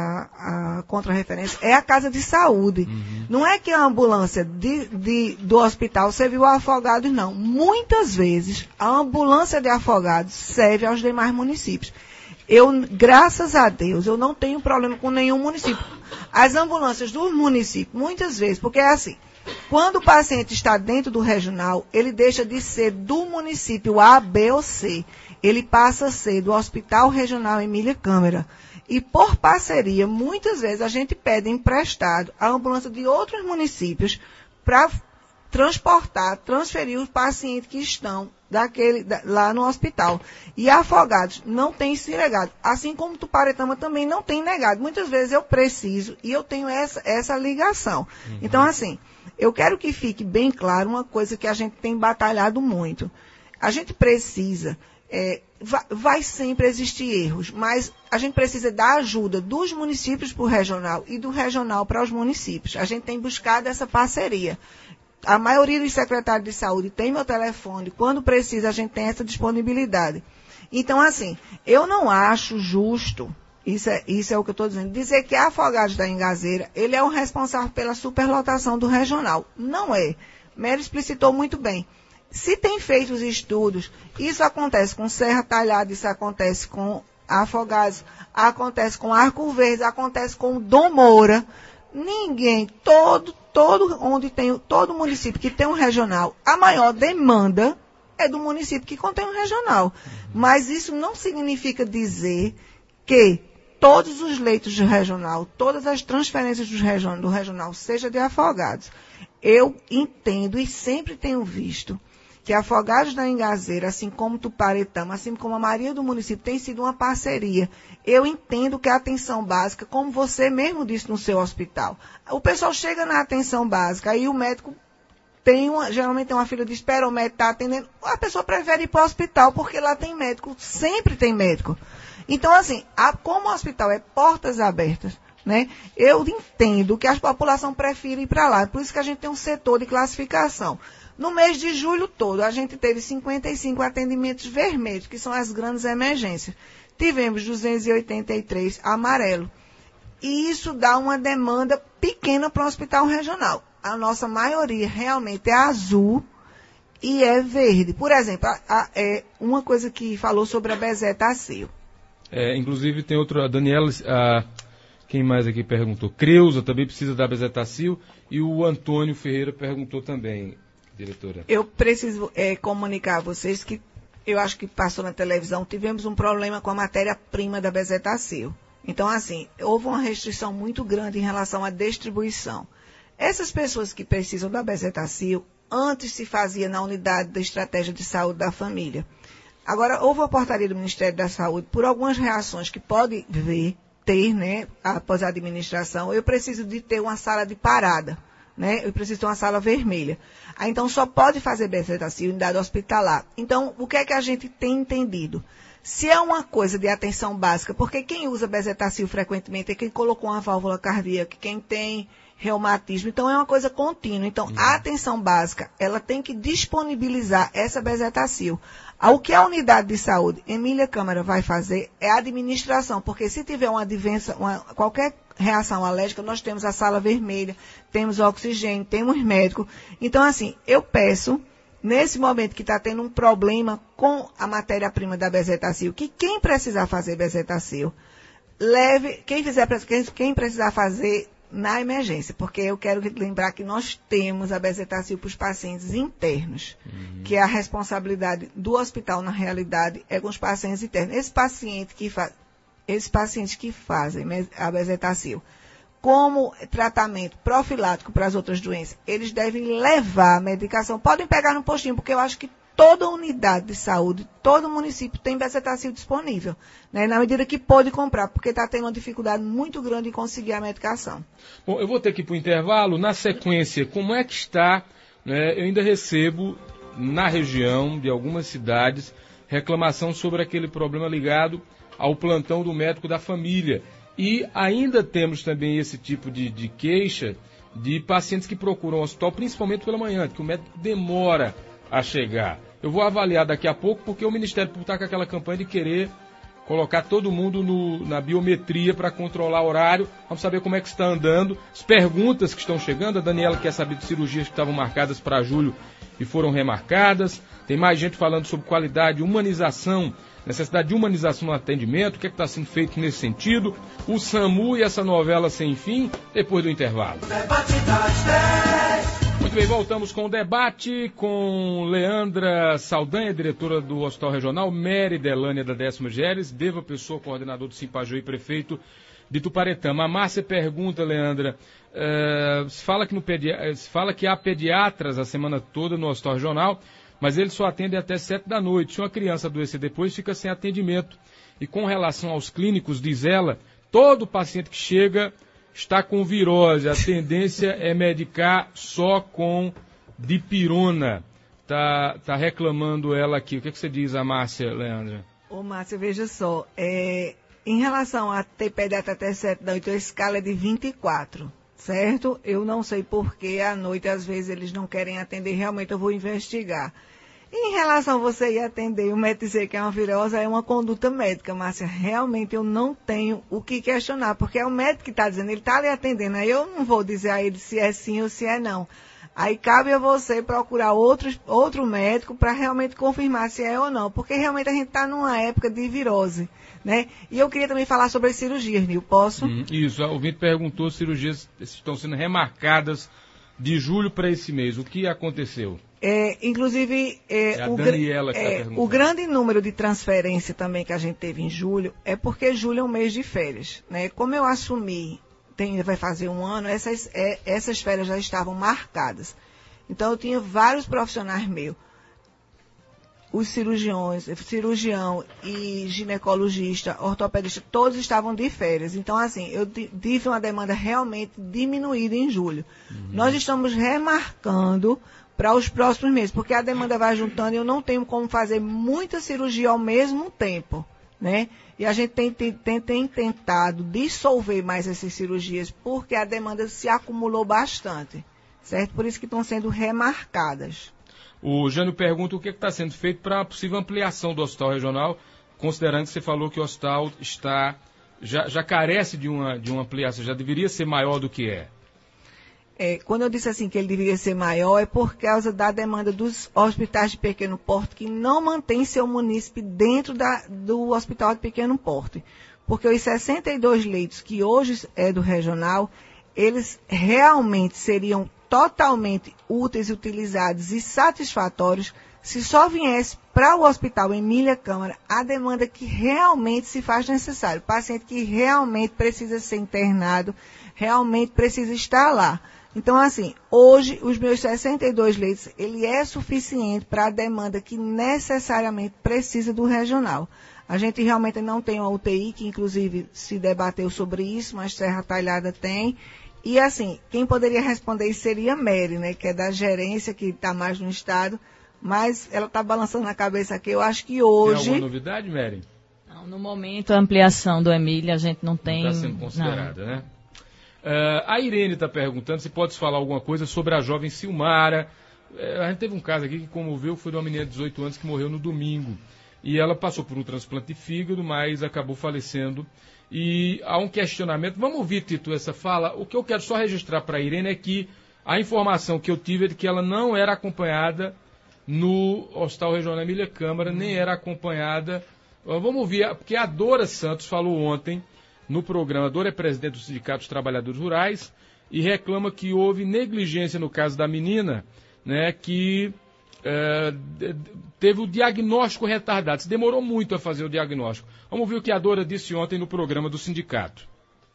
a, a contra-referência, é a Casa de Saúde. Uhum. Não é que a ambulância de, de, do hospital serviu a Afogados, não. Muitas vezes, a ambulância de Afogados serve aos demais municípios. Eu, graças a Deus, eu não tenho problema com nenhum município. As ambulâncias dos municípios, muitas vezes, porque é assim, quando o paciente está dentro do regional, ele deixa de ser do município A, B ou C. Ele passa a ser do Hospital Regional Emília Câmara. E por parceria, muitas vezes a gente pede emprestado a ambulância de outros municípios para transportar, transferir os pacientes que estão daquele, da, lá no hospital. E Afogados não tem se negado. Assim como Tuparetama também não tem negado. Muitas vezes eu preciso e eu tenho essa, essa ligação. Uhum. Então, assim, eu quero que fique bem claro uma coisa que a gente tem batalhado muito. A gente precisa... É, vai, vai sempre existir erros, mas a gente precisa da ajuda dos municípios para o regional e do regional para os municípios. A gente tem buscado essa parceria. A maioria dos secretários de saúde tem meu telefone. Quando precisa, a gente tem essa disponibilidade. Então, assim, eu não acho justo, isso é, isso é o que eu estou dizendo, dizer que a Afogados da Engazeira, ele é o responsável pela superlotação do regional. Não é. Mero explicitou muito bem. Se tem feito os estudos, isso acontece com Serra Talhada, isso acontece com Afogados, acontece com Arco Verde, acontece com Dom Moura. Ninguém, todo, todo, onde tem, todo município que tem um regional, a maior demanda é do município que contém um regional. Mas isso não significa dizer que todos os leitos do regional, todas as transferências do regional, do regional seja de Afogados. Eu entendo e sempre tenho visto que Afogados da Engazeira, assim como Tuparetama, assim como a maioria do município, tem sido uma parceria. Eu entendo que a atenção básica, como você mesmo disse no seu hospital, o pessoal chega na atenção básica, aí o médico tem uma, geralmente tem uma fila de espera, o médico está atendendo, a pessoa prefere ir para o hospital, porque lá tem médico, sempre tem médico. Então, assim, a, como o hospital é portas abertas, né, eu entendo que a população prefere ir para lá, por isso que a gente tem um setor de classificação. No mês de julho todo, a gente teve cinquenta e cinco atendimentos vermelhos, que são as grandes emergências. Tivemos duzentos e oitenta e três amarelo. e isso dá uma demanda pequena para o hospital regional. A nossa maioria realmente é azul e é verde. Por exemplo, a, a, é uma coisa que falou sobre a bezetacil. É, inclusive tem outra, a Daniela, a, quem mais aqui perguntou? Creuza também precisa da bezetacil e o Antônio Ferreira perguntou também, diretora. Eu preciso é, comunicar a vocês que eu acho que passou na televisão, tivemos um problema com a matéria-prima da bezetacil. Então, assim, houve uma restrição muito grande em relação à distribuição. Essas pessoas que precisam da bezetacil, antes se fazia na unidade da estratégia de saúde da família. Agora, houve a portaria do Ministério da Saúde, por algumas reações que pode ver, ter, né, após a administração, eu preciso de ter uma sala de parada, né, eu preciso ter uma sala vermelha. Aí, então, só pode fazer bezetacil em unidade hospitalar. Então, o que é que a gente tem entendido? Se é uma coisa de atenção básica, porque quem usa bezetacil frequentemente é quem colocou uma válvula cardíaca, quem tem reumatismo, então é uma coisa contínua. Então, uhum. a atenção básica, ela tem que disponibilizar essa bezetacil. O que a unidade de saúde, Emília Câmara, vai fazer é a administração, porque se tiver uma advença, uma, qualquer reação alérgica, nós temos a sala vermelha, temos oxigênio, temos médico. Então, assim, eu peço, nesse momento que está tendo um problema com a matéria-prima da bezetacil, que quem precisar fazer bezetacil, leve, quem, fizer, quem, quem precisar fazer na emergência, porque eu quero lembrar que nós temos a bezetacil para os pacientes internos, uhum. que é a responsabilidade do hospital, na realidade, é com os pacientes internos. Esse paciente que fa, esses pacientes que fazem a bezetacil como tratamento profilático para as outras doenças, eles devem levar a medicação. Podem pegar no postinho, porque eu acho que toda unidade de saúde, todo município tem bezetacil disponível, né, na medida que pode comprar, porque está tendo uma dificuldade muito grande em conseguir a medicação. Bom, eu vou ter que ir para o intervalo. Na sequência, como é que está, né, eu ainda recebo na região de algumas cidades reclamação sobre aquele problema ligado ao plantão do médico da família. E ainda temos também esse tipo de, de queixa de pacientes que procuram o hospital, principalmente pela manhã, que o médico demora a chegar. Eu vou avaliar daqui a pouco, porque o Ministério Público está com aquela campanha de querer colocar todo mundo no, na biometria para controlar o horário. Vamos saber como é que está andando. As perguntas que estão chegando, a Daniela quer saber de cirurgias que estavam marcadas para julho e foram remarcadas. Tem mais gente falando sobre qualidade, humanização, necessidade de humanização no atendimento, o que é que está sendo feito nesse sentido. O SAMU e essa novela sem fim, depois do intervalo. Muito bem, voltamos com o debate com Leandra Saldanha, diretora do Hospital Regional, Mary Delânia, da décima Geres, Deva Pessoa, coordenador do Simpajô e prefeito de Tuparetama. A Márcia pergunta, Leandra, uh, se, fala que no pedi- se fala que há pediatras a semana toda no Hospital Regional, mas eles só atendem até sete da noite. Se uma criança adoecer depois, fica sem atendimento. E com relação aos clínicos, diz ela, todo paciente que chega está com virose, a tendência é medicar só com dipirona. Tá, tá reclamando ela aqui. O que, que você diz, a Márcia, Leandra? Ô, Márcia, veja só, é, em relação a ter pediatra até sete da noite, a escala é de vinte e quatro, certo? Eu não sei por que à noite, às vezes, eles não querem atender, realmente eu vou investigar. Em relação a você ir atender e o médico dizer que é uma virose, é uma conduta médica, Márcia. Realmente eu não tenho o que questionar, porque é o médico que está dizendo, ele está ali atendendo, aí eu não vou dizer a ele se é sim ou se é não. Aí cabe a você procurar outros, outro médico para realmente confirmar se é ou não, porque realmente a gente está numa época de virose, né? E eu queria também falar sobre as cirurgias, Nil, posso? Hum, isso, o ouvinte perguntou se cirurgias estão sendo remarcadas de julho para esse mês. O que aconteceu? É, inclusive, é, é a o, Daniela que é, está perguntando. O grande número de transferência também que a gente teve em julho é porque julho é um mês de férias, né? Como eu assumi, tem, vai fazer um ano, essas, é, essas férias já estavam marcadas. Então, eu tinha vários profissionais meus, os cirurgiões, cirurgião e ginecologista, ortopedista, todos estavam de férias. Então, assim, eu tive uma demanda realmente diminuída em julho. Uhum. Nós estamos remarcando para os próximos meses, porque a demanda vai juntando e eu não tenho como fazer muita cirurgia ao mesmo tempo, né? E a gente tem, tem, tem tentado dissolver mais essas cirurgias, porque a demanda se acumulou bastante, certo? Por isso que estão sendo remarcadas. O Jânio pergunta o que está sendo feito para a possível ampliação do hospital regional, considerando que você falou que o hospital está já, já carece de uma, de uma ampliação, já deveria ser maior do que é? É, quando eu disse assim que ele deveria ser maior, é por causa da demanda dos hospitais de pequeno porte que não mantém seu munícipe dentro da, do hospital de pequeno porte. Porque os sessenta e dois leitos que hoje é do regional, eles realmente seriam totalmente úteis, utilizados e satisfatórios se só viesse para o hospital Emília Câmara a demanda que realmente se faz necessário. O paciente que realmente precisa ser internado, realmente precisa estar lá. Então, assim, hoje, os meus sessenta e dois leitos, ele é suficiente para a demanda que necessariamente precisa do regional. A gente realmente não tem uma U T I, que inclusive se debateu sobre isso, mas Serra Talhada tem. E, assim, quem poderia responder isso seria a Mary, né, que é da gerência, que está mais no estado, mas ela está balançando a cabeça aqui. Eu acho que hoje... Tem alguma novidade, Mary? Não, no momento, a ampliação do Emília, a gente não tem... Não está sendo considerada, não. Né? Uh, a Irene está perguntando se pode falar alguma coisa sobre a jovem Silmara. Uh, a gente teve um caso aqui que comoveu, foi de uma menina de dezoito anos que morreu no domingo. E ela passou por um transplante de fígado, mas acabou falecendo. E há um questionamento. Vamos ouvir, Tito, essa fala. O que eu quero só registrar para a Irene é que a informação que eu tive é de que ela não era acompanhada no Hospital Regional Emília Câmara, hum. nem era acompanhada... Uh, vamos ouvir, porque a Dora Santos falou ontem no programa. A Dora é presidente do Sindicato dos Trabalhadores Rurais e reclama que houve negligência no caso da menina, né, que é, teve o diagnóstico retardado. Se demorou muito a fazer o diagnóstico. Vamos ver o que a Dora disse ontem no programa do sindicato.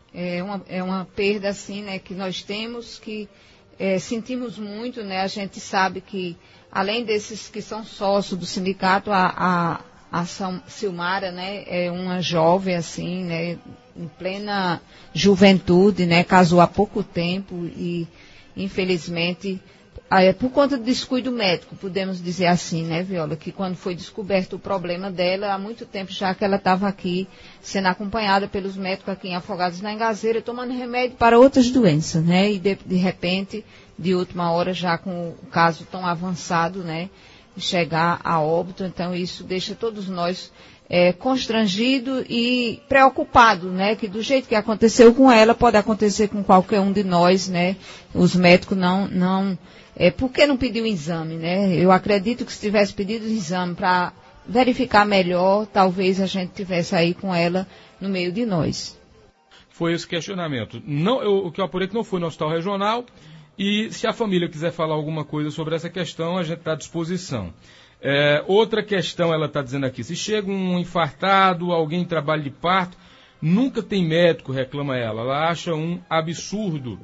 É uma, é uma perda, assim, né, que nós temos, que é, sentimos muito, né, a gente sabe que, além desses que são sócios do sindicato, a, a, a Silmara, né, é uma jovem, assim, né, em plena juventude, né, casou há pouco tempo e, infelizmente, é, por conta do descuido médico, podemos dizer assim, né, Viola, que quando foi descoberto o problema dela, há muito tempo já que ela estava aqui sendo acompanhada pelos médicos aqui em Afogados na Engazeira, tomando remédio para outras doenças, né, e de, de repente, de última hora, já com o caso tão avançado, né, chegar a óbito. Então isso deixa todos nós é, constrangidos e preocupados, né, que do jeito que aconteceu com ela, pode acontecer com qualquer um de nós, né, os médicos não, não, é, por que não pediu o exame, né, eu acredito que se tivesse pedido o exame para verificar melhor, talvez a gente tivesse aí com ela no meio de nós. Foi esse questionamento. Não, eu, o que eu apurei que não foi no hospital regional. E se a família quiser falar alguma coisa sobre essa questão, a gente está à disposição. É, outra questão, ela está dizendo aqui, se chega um infartado, alguém em trabalho de parto, nunca tem médico, reclama ela. Ela acha um absurdo.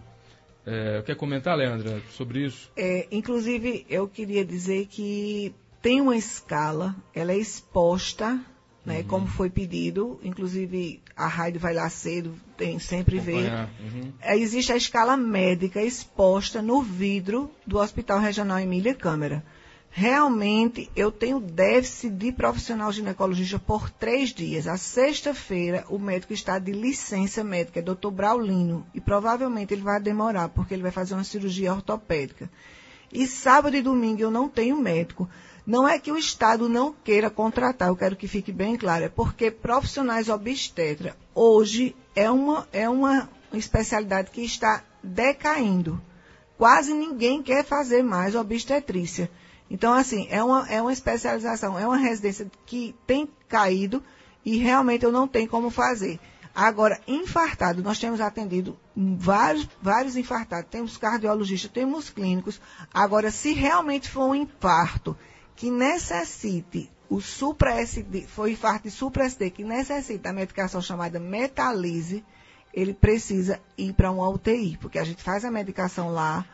É, quer comentar, Leandra, sobre isso? É, inclusive, eu queria dizer que tem uma escala, ela é exposta, né, uhum. como foi pedido, inclusive a Raide vai lá cedo, tem sempre ver. Uhum. Existe a escala médica exposta no vidro do Hospital Regional Emília Câmara. Realmente, eu tenho déficit de profissional ginecologista por três dias. A sexta-feira, o médico está de licença médica, é doutor Braulino, e provavelmente ele vai demorar, porque ele vai fazer uma cirurgia ortopédica. E sábado e domingo eu não tenho médico. Não é que o Estado não queira contratar, eu quero que fique bem claro, é porque profissionais obstetras hoje é uma, é uma especialidade que está decaindo. Quase ninguém quer fazer mais obstetrícia. Então, assim, é uma, é uma especialização, é uma residência que tem caído e realmente eu não tenho como fazer. Agora, infartado, nós temos atendido vários, vários infartados, temos cardiologistas, temos clínicos. Agora, se realmente for um infarto que necessite o supra-S D, foi infarto de supra-S D, que necessita a medicação chamada metalise, ele precisa ir para uma U T I, porque a gente faz a medicação lá,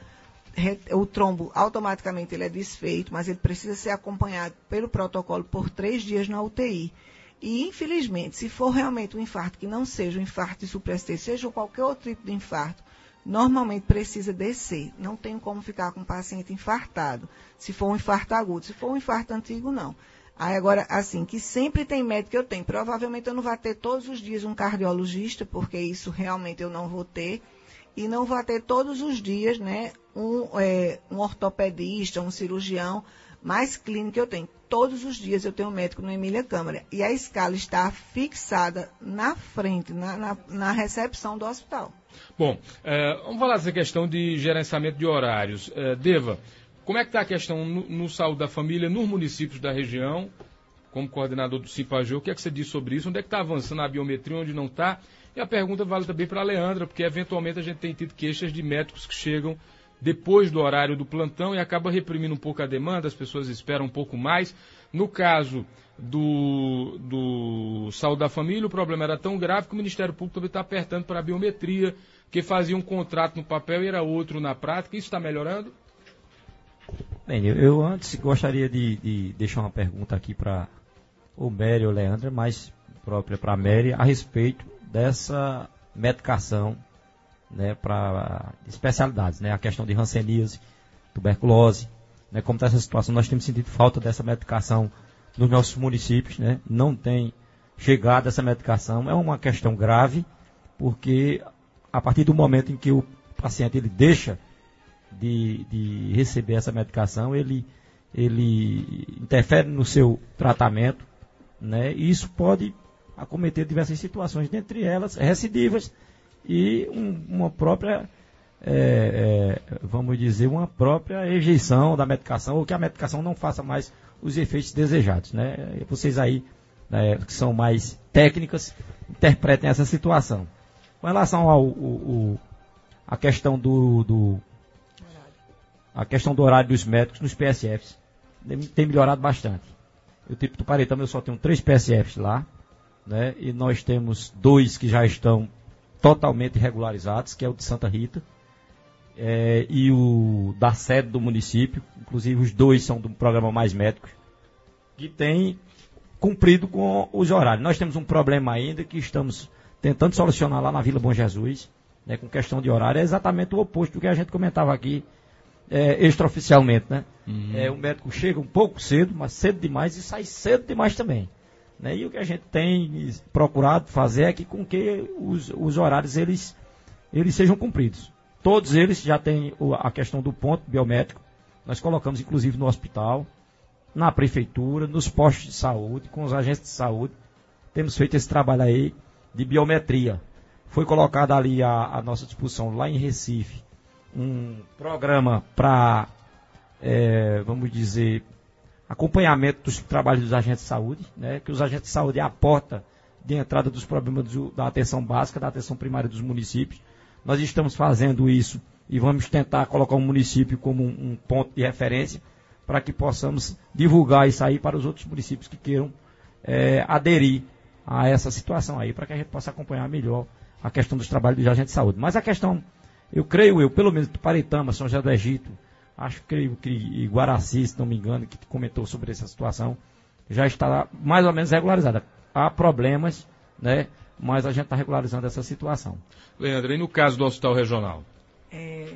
o trombo automaticamente ele é desfeito, mas ele precisa ser acompanhado pelo protocolo por três dias na U T I. E, infelizmente, se for realmente um infarto que não seja um infarto de supra-S D, seja qualquer outro tipo de infarto, normalmente precisa descer. Não tem como ficar com o paciente infartado, se for um infarto agudo. Se for um infarto antigo, não. Aí agora, assim, que sempre tem médico que eu tenho. Provavelmente eu não vou ter todos os dias um cardiologista, porque isso realmente eu não vou ter. E não vou ter todos os dias, né, um, é, um ortopedista, um cirurgião mais clínico que eu tenho. todos os dias eu tenho um médico no Emília Câmara. E a escala está fixada na frente, na, na, na recepção do hospital. Bom, é, vamos falar dessa questão de gerenciamento de horários. É, Deva, como é que está a questão no, no Saúde da Família, nos municípios da região, como coordenador do Simpageu? O que é que você diz sobre isso? Onde é que está avançando a biometria, onde não está? E a pergunta vale também para a Leandra, porque eventualmente a gente tem tido queixas de médicos que chegam depois do horário do plantão e acaba reprimindo um pouco a demanda, as pessoas esperam um pouco mais. No caso do, do Saúde da Família, o problema era tão grave que o Ministério Público também está apertando para a biometria, que fazia um contrato no papel e era outro na prática. Isso está melhorando? Bem, eu, eu antes gostaria de, de deixar uma pergunta aqui para o Mary ou Leandra, mais própria para a Mary, a respeito dessa medicação, né, para especialidades, né, a questão de hanseníase, tuberculose, né, como está essa situação, nós temos sentido falta dessa medicação nos nossos municípios, né, não tem chegado essa medicação, é uma questão grave, porque a partir do momento em que o paciente ele deixa de, de receber essa medicação, ele, ele interfere no seu tratamento, né, e isso pode acometer diversas situações, dentre elas recidivas, e um, uma própria, é, é, vamos dizer, uma própria rejeição da medicação, ou que a medicação não faça mais os efeitos desejados, né? Vocês aí, né, que são mais técnicas, interpretem essa situação. Com relação ao, o, o, a questão do, do a questão do horário dos médicos nos P S Fs, tem melhorado bastante. Eu, tipo do Paretama, eu só tenho três P S Fs lá, né? E nós temos dois que já estão totalmente regularizados, que é o de Santa Rita é, e o da sede do município, inclusive os dois são do programa Mais Médicos, que tem cumprido com os horários. Nós temos um problema ainda que estamos tentando solucionar lá na Vila Bom Jesus, né, com questão de horário, é exatamente o oposto do que a gente comentava aqui é, extraoficialmente, né? Uhum. É, o médico chega um pouco cedo, mas cedo demais, e sai cedo demais também. Né? E o que a gente tem procurado fazer é que com que os, os horários eles, eles sejam cumpridos. Todos eles já têm a questão do ponto biométrico. Nós colocamos inclusive no hospital, na prefeitura, nos postos de saúde, com os agentes de saúde. Temos feito esse trabalho aí de biometria. Foi colocado ali à, à nossa disposição, lá em Recife, um programa para, é, vamos dizer, acompanhamento dos trabalhos dos agentes de saúde, né, que os agentes de saúde é a porta de entrada dos problemas do, da atenção básica, da atenção primária dos municípios. Nós estamos fazendo isso e vamos tentar colocar o município como um, um ponto de referência para que possamos divulgar isso aí para os outros municípios que queiram é, aderir a essa situação aí, para que a gente possa acompanhar melhor a questão dos trabalhos dos agentes de saúde. Mas a questão, eu creio eu, pelo menos do Paretama, São José do Egito, acho creio que Guaraci, se não me engano, que comentou sobre essa situação, já está mais ou menos regularizada. Há problemas, né? Mas a gente está regularizando essa situação. Leandro, e no caso do Hospital Regional? É,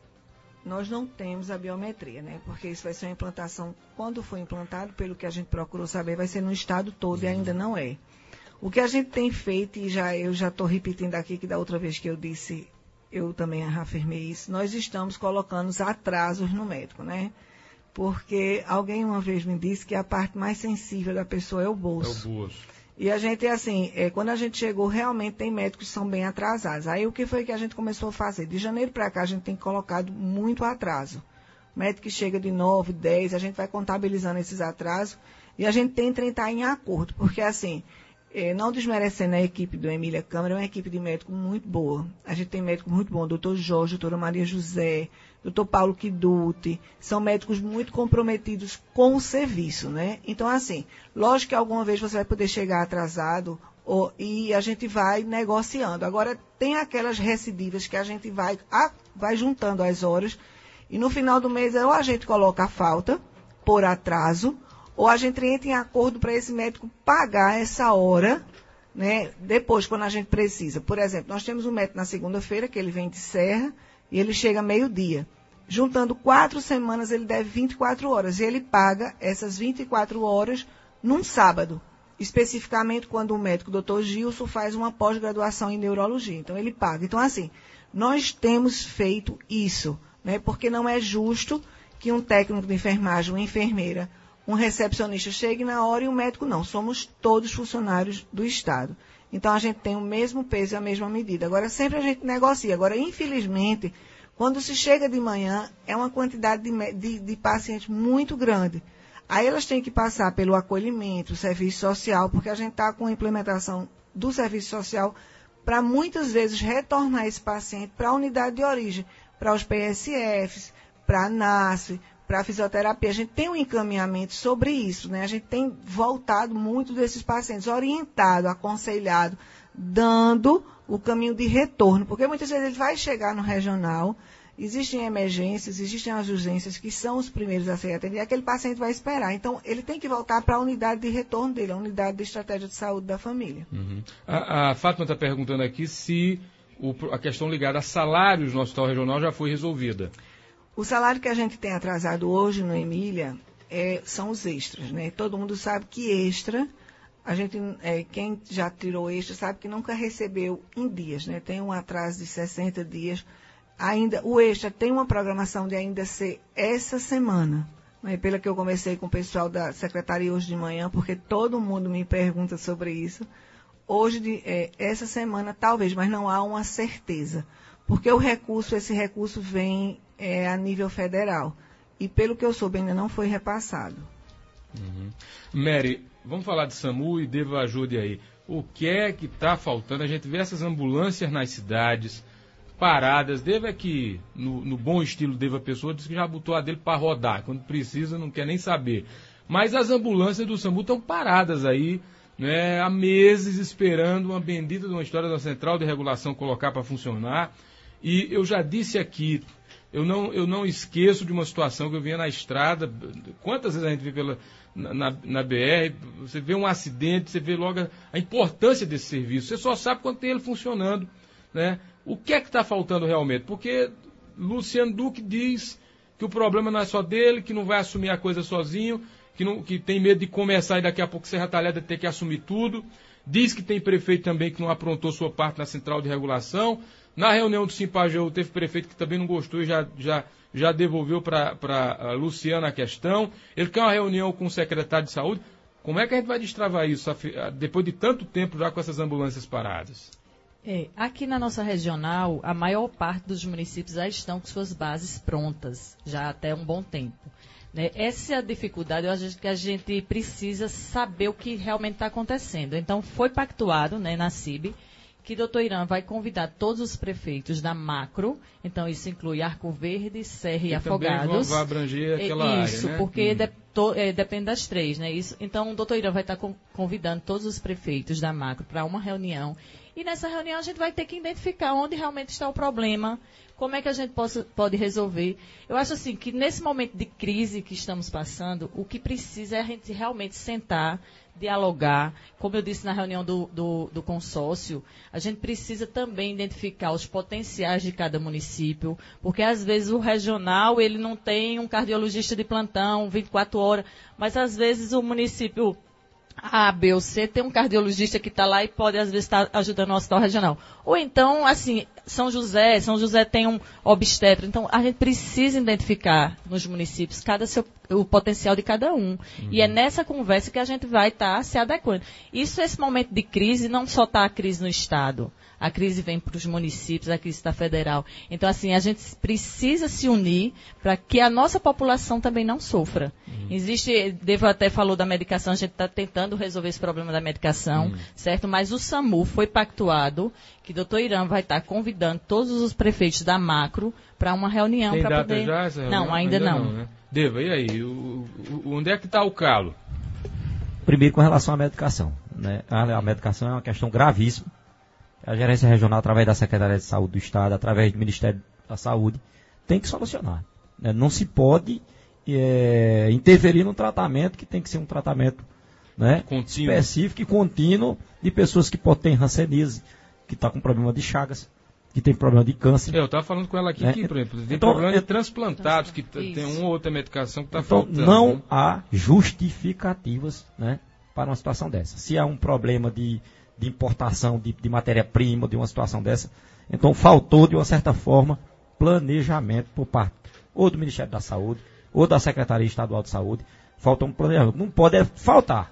nós não temos a biometria, né? Porque isso vai ser uma implantação, quando for implantado, pelo que a gente procurou saber, vai ser no estado todo e ainda não é. O que a gente tem feito, e já, eu já estou repetindo aqui, que da outra vez que eu disse, eu também afirmei isso, nós estamos colocando os atrasos no médico, né? Porque alguém uma vez me disse que a parte mais sensível da pessoa é o bolso. É o bolso. E a gente, assim, é, quando a gente chegou, realmente tem médicos que são bem atrasados. Aí o que foi que a gente começou a fazer? De janeiro para cá a gente tem colocado muito atraso. Médico que chega de nove, dez, a gente vai contabilizando esses atrasos e a gente tenta entrar em acordo, porque assim... É, não desmerecendo a equipe do Emília Câmara, é uma equipe de médico muito boa. A gente tem médico muito bom, doutor Jorge, doutora Maria José, doutor Paulo Kiduti, são médicos muito comprometidos com o serviço, né? Então, assim, lógico que alguma vez você vai poder chegar atrasado ou, e a gente vai negociando. Agora, tem aquelas recidivas que a gente vai, a, vai juntando as horas e no final do mês ou a gente coloca a falta por atraso, ou a gente entra em acordo para esse médico pagar essa hora, né, depois, quando a gente precisa. Por exemplo, nós temos um médico na segunda-feira, que ele vem de Serra, e ele chega meio-dia. Juntando quatro semanas, ele deve vinte e quatro horas, e ele paga essas vinte e quatro horas num sábado. Especificamente quando o médico doutor Gilson faz uma pós-graduação em neurologia. Então, ele paga. Então, assim, nós temos feito isso, né, porque não é justo que um técnico de enfermagem, uma enfermeira, um recepcionista chegue na hora e o médico não. Somos todos funcionários do Estado. Então, a gente tem o mesmo peso e a mesma medida. Agora, sempre a gente negocia. Agora, infelizmente, quando se chega de manhã, é uma quantidade de, de, de pacientes muito grande. Aí elas têm que passar pelo acolhimento, serviço social, porque a gente está com a implementação do serviço social para muitas vezes retornar esse paciente para a unidade de origem, para os P S Fs, para a N A S F, para a fisioterapia. A gente tem um encaminhamento sobre isso, né? A gente tem voltado muito desses pacientes, orientado, aconselhado, dando o caminho de retorno, porque muitas vezes ele vai chegar no regional, existem emergências, existem as urgências que são os primeiros a serem atendidos, e aquele paciente vai esperar. Então, ele tem que voltar para a unidade de retorno dele, a unidade de estratégia de saúde da família. Uhum. A, a Fátima está perguntando aqui se o, a questão ligada a salários no hospital regional já foi resolvida. O salário que a gente tem atrasado hoje no Emília é, são os extras, né? Todo mundo sabe que extra, a gente, é, quem já tirou extra sabe que nunca recebeu em dias, né? Tem um atraso de sessenta dias. Ainda, o extra tem uma programação de ainda ser essa semana, né? Pela que eu conversei com o pessoal da secretaria hoje de manhã, porque todo mundo me pergunta sobre isso. Hoje, de, é, essa semana, talvez, mas não há uma certeza. Porque o recurso, esse recurso vem é, a nível federal. E pelo que eu soube, ainda não foi repassado. Uhum. Mary, vamos falar de SAMU e Deva ajude aí. O que é que está faltando? A gente vê essas ambulâncias nas cidades, paradas. Deva é que, no, no bom estilo Deva Pessoa, diz que já botou a dele para rodar. Quando precisa, não quer nem saber. Mas as ambulâncias do SAMU estão paradas aí, né, há meses esperando uma bendita de uma história da Central de Regulação colocar para funcionar. E eu já disse aqui, eu não, eu não esqueço de uma situação que eu vinha na estrada. Quantas vezes a gente vê pela, na, na B R, você vê um acidente, você vê logo a, a importância desse serviço. Você só sabe quando tem ele funcionando, né? O que é que está faltando realmente? Porque Luciano Duque diz que o problema não é só dele, que não vai assumir a coisa sozinho, que, não, que tem medo de começar e daqui a pouco Serra Talhada ter que assumir tudo. Diz que tem prefeito também que não aprontou sua parte na Central de Regulação. Na reunião do Simpageu teve prefeito que também não gostou e já, já, já devolveu para a Luciana a questão. Ele quer uma reunião com o secretário de Saúde. Como é que a gente vai destravar isso depois de tanto tempo já com essas ambulâncias paradas? É, aqui na nossa regional, a maior parte dos municípios já estão com suas bases prontas, já há até um bom tempo. Né? Essa é a dificuldade, eu acho que a gente precisa saber o que realmente está acontecendo. Então, foi pactuado, né, na C I B, que o doutor Irã vai convidar todos os prefeitos da macro, então isso inclui Arco Verde, Serra e, e Afogados. Vai abranger aquela isso, área, né? porque hum. de, to, é, depende das três, né? Isso, então o doutor Irã vai estar com, convidando todos os prefeitos da macro para uma reunião. E nessa reunião a gente vai ter que identificar onde realmente está o problema, como é que a gente possa, pode resolver. Eu acho assim que nesse momento de crise que estamos passando, o que precisa é a gente realmente sentar, dialogar. Como eu disse na reunião do, do, do consórcio, a gente precisa também identificar os potenciais de cada município, porque às vezes o regional ele não tem um cardiologista de plantão vinte e quatro horas, mas às vezes o município A, B ou C tem um cardiologista que está lá e pode, às vezes, estar tá ajudando o hospital regional. Ou então, assim, São José, São José tem um obstetra. Então, a gente precisa identificar nos municípios cada seu, o potencial de cada um. Uhum. E é nessa conversa que a gente vai estar tá se adequando. Isso, esse momento de crise, não só está a crise no Estado. A crise vem para os municípios, a crise está federal. Então, assim, a gente precisa se unir para que a nossa população também não sofra. Uhum. Existe, Devo até falou da medicação, a gente está tentando resolver esse problema da medicação, uhum. certo? Mas o SAMU foi pactuado que o doutor Irã vai estar convidando todos os prefeitos da macro para uma reunião para poder... já essa reunião? Não, ainda, ainda não. não né? Deva, e aí? O, o, onde é que está o calo? Primeiro, com relação à medicação. Né? A, a medicação é uma questão gravíssima. A gerência regional, através da Secretaria de Saúde do Estado, através do Ministério da Saúde, tem que solucionar. Né? Não se pode é, interferir no tratamento, que tem que ser um tratamento, né, específico e contínuo de pessoas que podem ter hanseníase, que está com problema de Chagas, que tem problema de câncer. Eu estava falando com ela aqui, né? que, por exemplo, tem então, problema é, de transplantados, que isso. tem uma ou outra medicação que está então, faltando. Não né? há justificativas, né, para uma situação dessa. Se há um problema de de importação de, de matéria-prima, de uma situação dessa. Então, faltou, de uma certa forma, planejamento por parte ou do Ministério da Saúde, ou da Secretaria Estadual de Saúde. falta um planejamento. Não pode é faltar.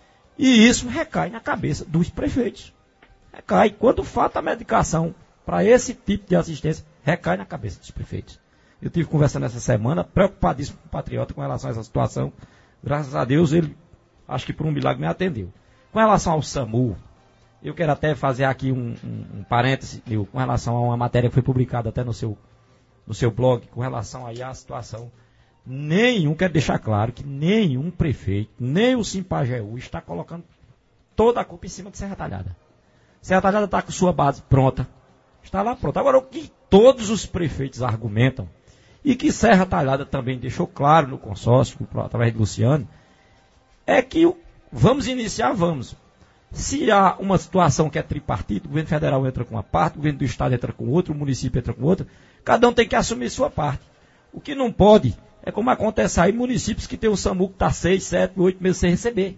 E isso recai na cabeça dos prefeitos. Recai. Quando falta a medicação para esse tipo de assistência, recai na cabeça dos prefeitos. Eu tive conversando essa semana, preocupadíssimo com o Patriota com relação a essa situação. Graças a Deus, ele, acho que por um milagre, me atendeu. Com relação ao SAMU, eu quero até fazer aqui um, um, um parêntese, meu, com relação a uma matéria que foi publicada até no seu, no seu blog, com relação aí à situação. Nenhum, quero deixar claro que nenhum prefeito, nem o Simpajeú está colocando toda a culpa em cima de Serra Talhada. Serra Talhada está com sua base pronta, está lá pronta. Agora, o que todos os prefeitos argumentam, e que Serra Talhada também deixou claro no consórcio, através de Luciano, é que vamos iniciar, vamos. Se há uma situação que é tripartite, o governo federal entra com uma parte, o governo do estado entra com outra, o município entra com outra, cada um tem que assumir sua parte. O que não pode é como acontece aí, municípios que tem o SAMU que está seis, sete, oito meses sem receber.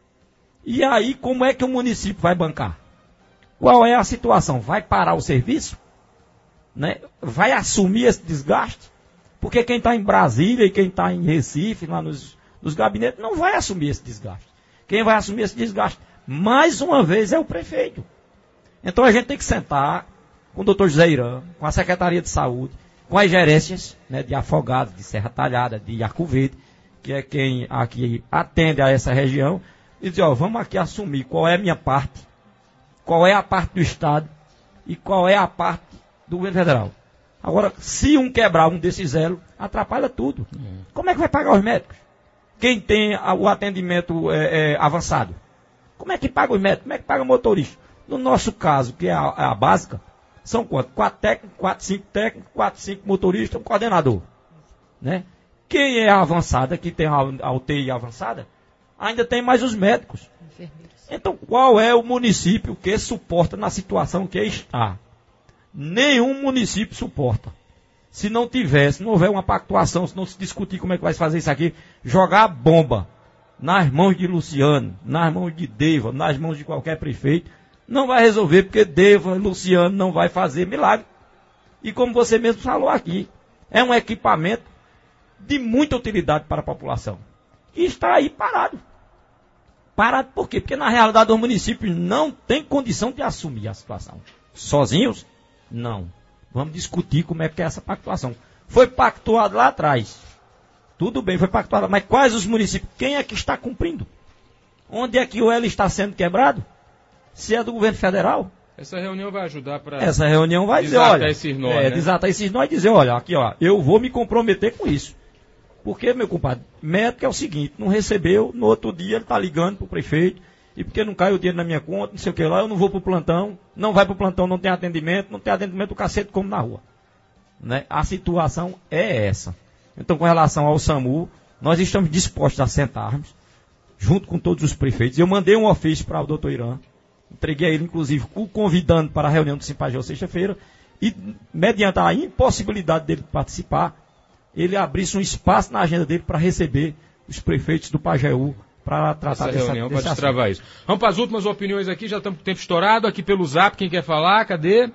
E aí, como é que o município vai bancar? Qual é a situação? Vai parar o serviço? Né? Vai assumir esse desgaste? Porque quem está em Brasília e quem está em Recife, lá nos, nos gabinetes, não vai assumir esse desgaste. Quem vai assumir esse desgaste, mais uma vez, é o prefeito. Então a gente tem que sentar com o doutor José Irã, com a Secretaria de Saúde, com as gerências, né, de Afogados, de Serra Talhada, de Arco Verde, que é quem aqui atende a essa região, e dizer, ó, vamos aqui assumir qual é a minha parte, qual é a parte do Estado e qual é a parte do governo federal. Agora, se um quebrar um desses elos, atrapalha tudo. Uhum. Como é que vai pagar os médicos? Quem tem a, o atendimento é, é, avançado? Como é que paga os médicos? Como é que paga o motorista? No nosso caso, que é a, a básica, são quantos? Quatro técnicos, quatro, cinco técnicos, quatro, cinco motoristas, um coordenador. Né? Quem é a avançada, que tem a, a U T I avançada, ainda tem mais os médicos. Então, qual é o município que suporta na situação que está? Nenhum município suporta. Se não tiver, se não houver uma pactuação, se não se discutir como é que vai fazer isso aqui, jogar a bomba nas mãos de Luciano, nas mãos de Deva, nas mãos de qualquer prefeito, não vai resolver, porque Deva e Luciano não vai fazer milagre. E como você mesmo falou aqui, é um equipamento de muita utilidade para a população. E está aí parado. Parado por quê? Porque na realidade os municípios não têm condição de assumir a situação. Sozinhos? Não. Vamos discutir como é que é essa pactuação. Foi pactuado lá atrás. Tudo bem, foi pactuado. Mas quais os municípios? Quem é que está cumprindo? Onde é que o elo está sendo quebrado? Se é do governo federal? Essa reunião vai ajudar para... Essa reunião vai dizer, olha... esses nós, é, né? desatar esses nós e dizer, olha, aqui ó, eu vou me comprometer com isso. Porque, meu compadre, médico é o seguinte, não recebeu, no outro dia ele está ligando para o prefeito, e porque não cai o dinheiro na minha conta, não sei o que lá, eu não vou para o plantão, não vai para o plantão, não tem atendimento, não tem atendimento do cacete como na rua. Né? A situação é essa. Então, com relação ao SAMU, nós estamos dispostos a sentarmos, junto com todos os prefeitos. Eu mandei um ofício para o doutor Irã, entreguei a ele, inclusive, o convidando para a reunião do Simpajeú sexta-feira, e, mediante a impossibilidade dele participar, ele abrisse um espaço na agenda dele para receber os prefeitos do Pajeú para tratar essa dessa reunião, para destravar isso. Vamos para as últimas opiniões aqui, já estamos com o tempo estourado, aqui pelo Zap, quem quer falar, cadê?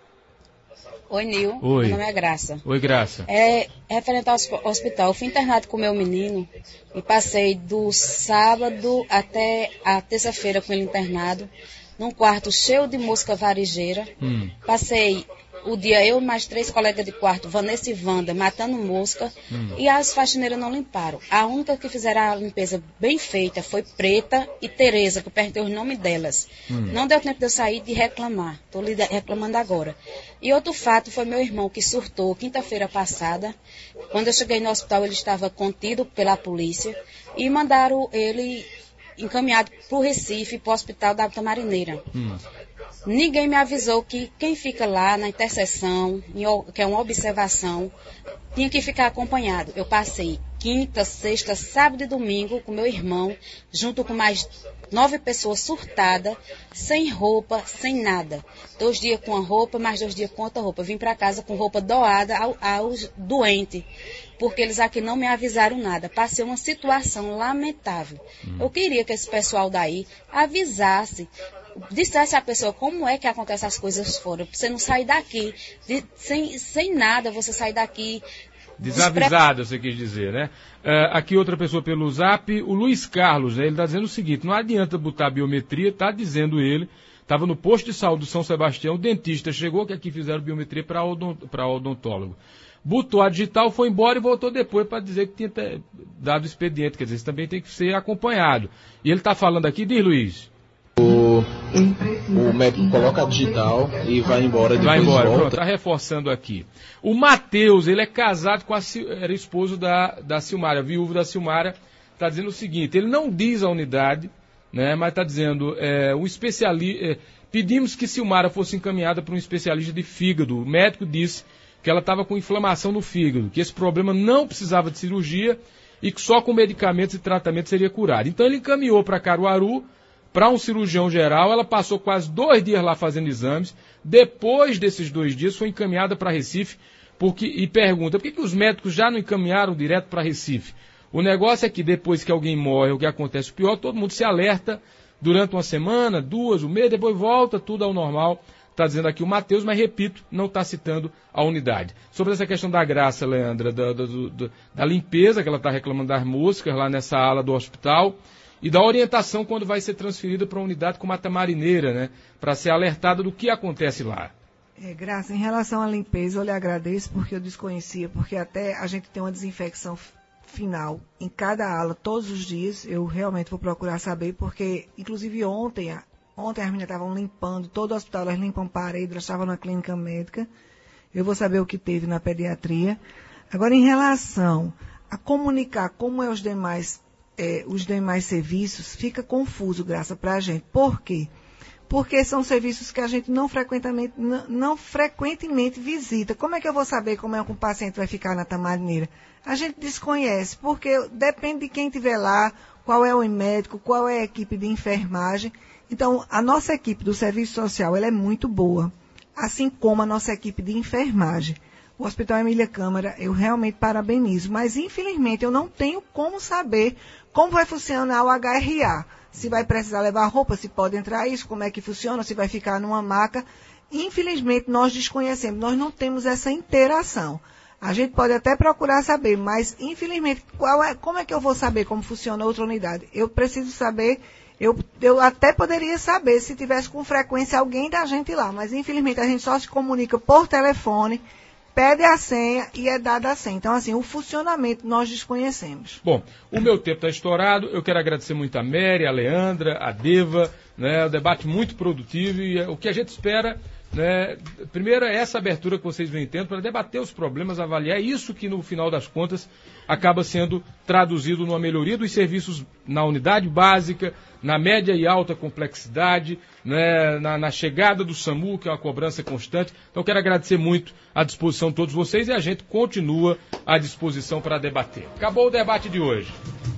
Oi, Nil. Oi. Meu nome é Graça. Oi, Graça. É referente ao hospital. Eu fui internado com o meu menino e passei do sábado até a terça-feira com ele internado, num quarto cheio de mosca varejeira. Hum. Passei o dia eu e mais três colegas de quarto, Vanessa e Wanda, matando mosca, hum. e as faxineiras não limparam. A única que fizeram a limpeza bem feita foi Preta e Tereza, que eu perguntei o nome delas. Hum. Não deu tempo de eu sair de reclamar. Estou reclamando agora. E outro fato foi meu irmão que surtou quinta-feira passada. Quando eu cheguei no hospital, ele estava contido pela polícia e mandaram ele encaminhado para o Recife, para o hospital da Tamarineira. Hum. Ninguém me avisou que quem fica lá na interseção, que é uma observação, tinha que ficar acompanhado. Eu passei quinta, sexta, sábado e domingo com meu irmão, junto com mais nove pessoas surtadas, sem roupa, sem nada. Dois dias com a roupa, mais dois dias com outra roupa. Vim para casa com roupa doada ao, aos doentes, porque eles aqui não me avisaram nada. Passei uma situação lamentável. Hum. Eu queria que esse pessoal daí avisasse, dissesse à pessoa como é que acontecem as coisas fora. Você não sair daqui, de, sem, sem nada, você sair daqui Desavisada, você quis dizer, né? Uh, aqui outra pessoa pelo zap, o Luiz Carlos, né? Ele está dizendo o seguinte, não adianta botar biometria, está dizendo ele, estava no posto de saúde do São Sebastião, o dentista chegou que aqui fizeram biometria para odont, odontólogo. Botou a digital, foi embora e voltou depois para dizer que tinha dado expediente, quer dizer, isso também tem que ser acompanhado. E ele está falando aqui, diz Luiz. O, o médico coloca a digital e vai embora, depois vai embora, volta. Pronto, está reforçando aqui. O Matheus, ele é casado com a, era esposo da, da Silmara, viúvo da Silmara, está dizendo o seguinte, ele não diz a unidade, né, mas está dizendo, é, um especialista, é, pedimos que Silmara fosse encaminhada para um especialista de fígado, o médico disse que ela estava com inflamação no fígado, que esse problema não precisava de cirurgia e que só com medicamentos e tratamento seria curado. Então ele encaminhou para Caruaru, para um cirurgião geral, ela passou quase dois dias lá fazendo exames, depois desses dois dias foi encaminhada para Recife, porque, e pergunta, por que, que os médicos já não encaminharam direto para Recife? O negócio é que depois que alguém morre, o que acontece o pior, todo mundo se alerta durante uma semana, duas, um mês, depois volta tudo ao normal. Está dizendo aqui o Matheus, mas repito, não está citando a unidade. Sobre essa questão da Graça, Leandra, da, da, da, da limpeza, que ela está reclamando das moscas lá nessa ala do hospital, e da orientação quando vai ser transferida para uma unidade como a Tamarineira, né, para ser alertada do que acontece lá. É, Graça, em relação à limpeza, eu lhe agradeço porque eu desconhecia, porque até a gente tem uma desinfecção final em cada ala, todos os dias, eu realmente vou procurar saber, porque, inclusive ontem, a Ontem as meninas estavam limpando, todo o hospital, elas limpam parede, elas estavam na clínica médica. Eu vou saber o que teve na pediatria. Agora, em relação a comunicar como é os demais, é, os demais serviços, fica confuso, Graça, para a gente. Por quê? Porque são serviços que a gente não frequentemente, não, não frequentemente visita. Como é que eu vou saber como é que um paciente vai ficar na Tamarineira? A gente desconhece, porque depende de quem estiver lá, qual é o médico, qual é a equipe de enfermagem. Então, a nossa equipe do Serviço Social ela é muito boa, assim como a nossa equipe de enfermagem. O Hospital Emília Câmara, eu realmente parabenizo, mas infelizmente eu não tenho como saber como vai funcionar o H R A. Se vai precisar levar roupa, se pode entrar isso, como é que funciona, se vai ficar numa maca. Infelizmente, nós desconhecemos, nós não temos essa interação. A gente pode até procurar saber, mas infelizmente, qual é, como é que eu vou saber como funciona outra unidade? Eu preciso saber... Eu, eu até poderia saber se tivesse com frequência alguém da gente lá, mas infelizmente a gente só se comunica por telefone, pede a senha e é dada a senha. Então, assim, o funcionamento nós desconhecemos. Bom, o meu tempo está estourado, eu quero agradecer muito a Mary, a Leandra, a Deva, né, o debate muito produtivo e o que a gente espera, né, primeiro é essa abertura que vocês vêm tendo para debater os problemas, avaliar isso que no final das contas acaba sendo traduzido numa melhoria dos serviços na unidade básica, na média e alta complexidade, né, na, na chegada do SAMU, que é uma cobrança constante. Então, quero agradecer muito a disposição de todos vocês e a gente continua à disposição para debater. Acabou o debate de hoje.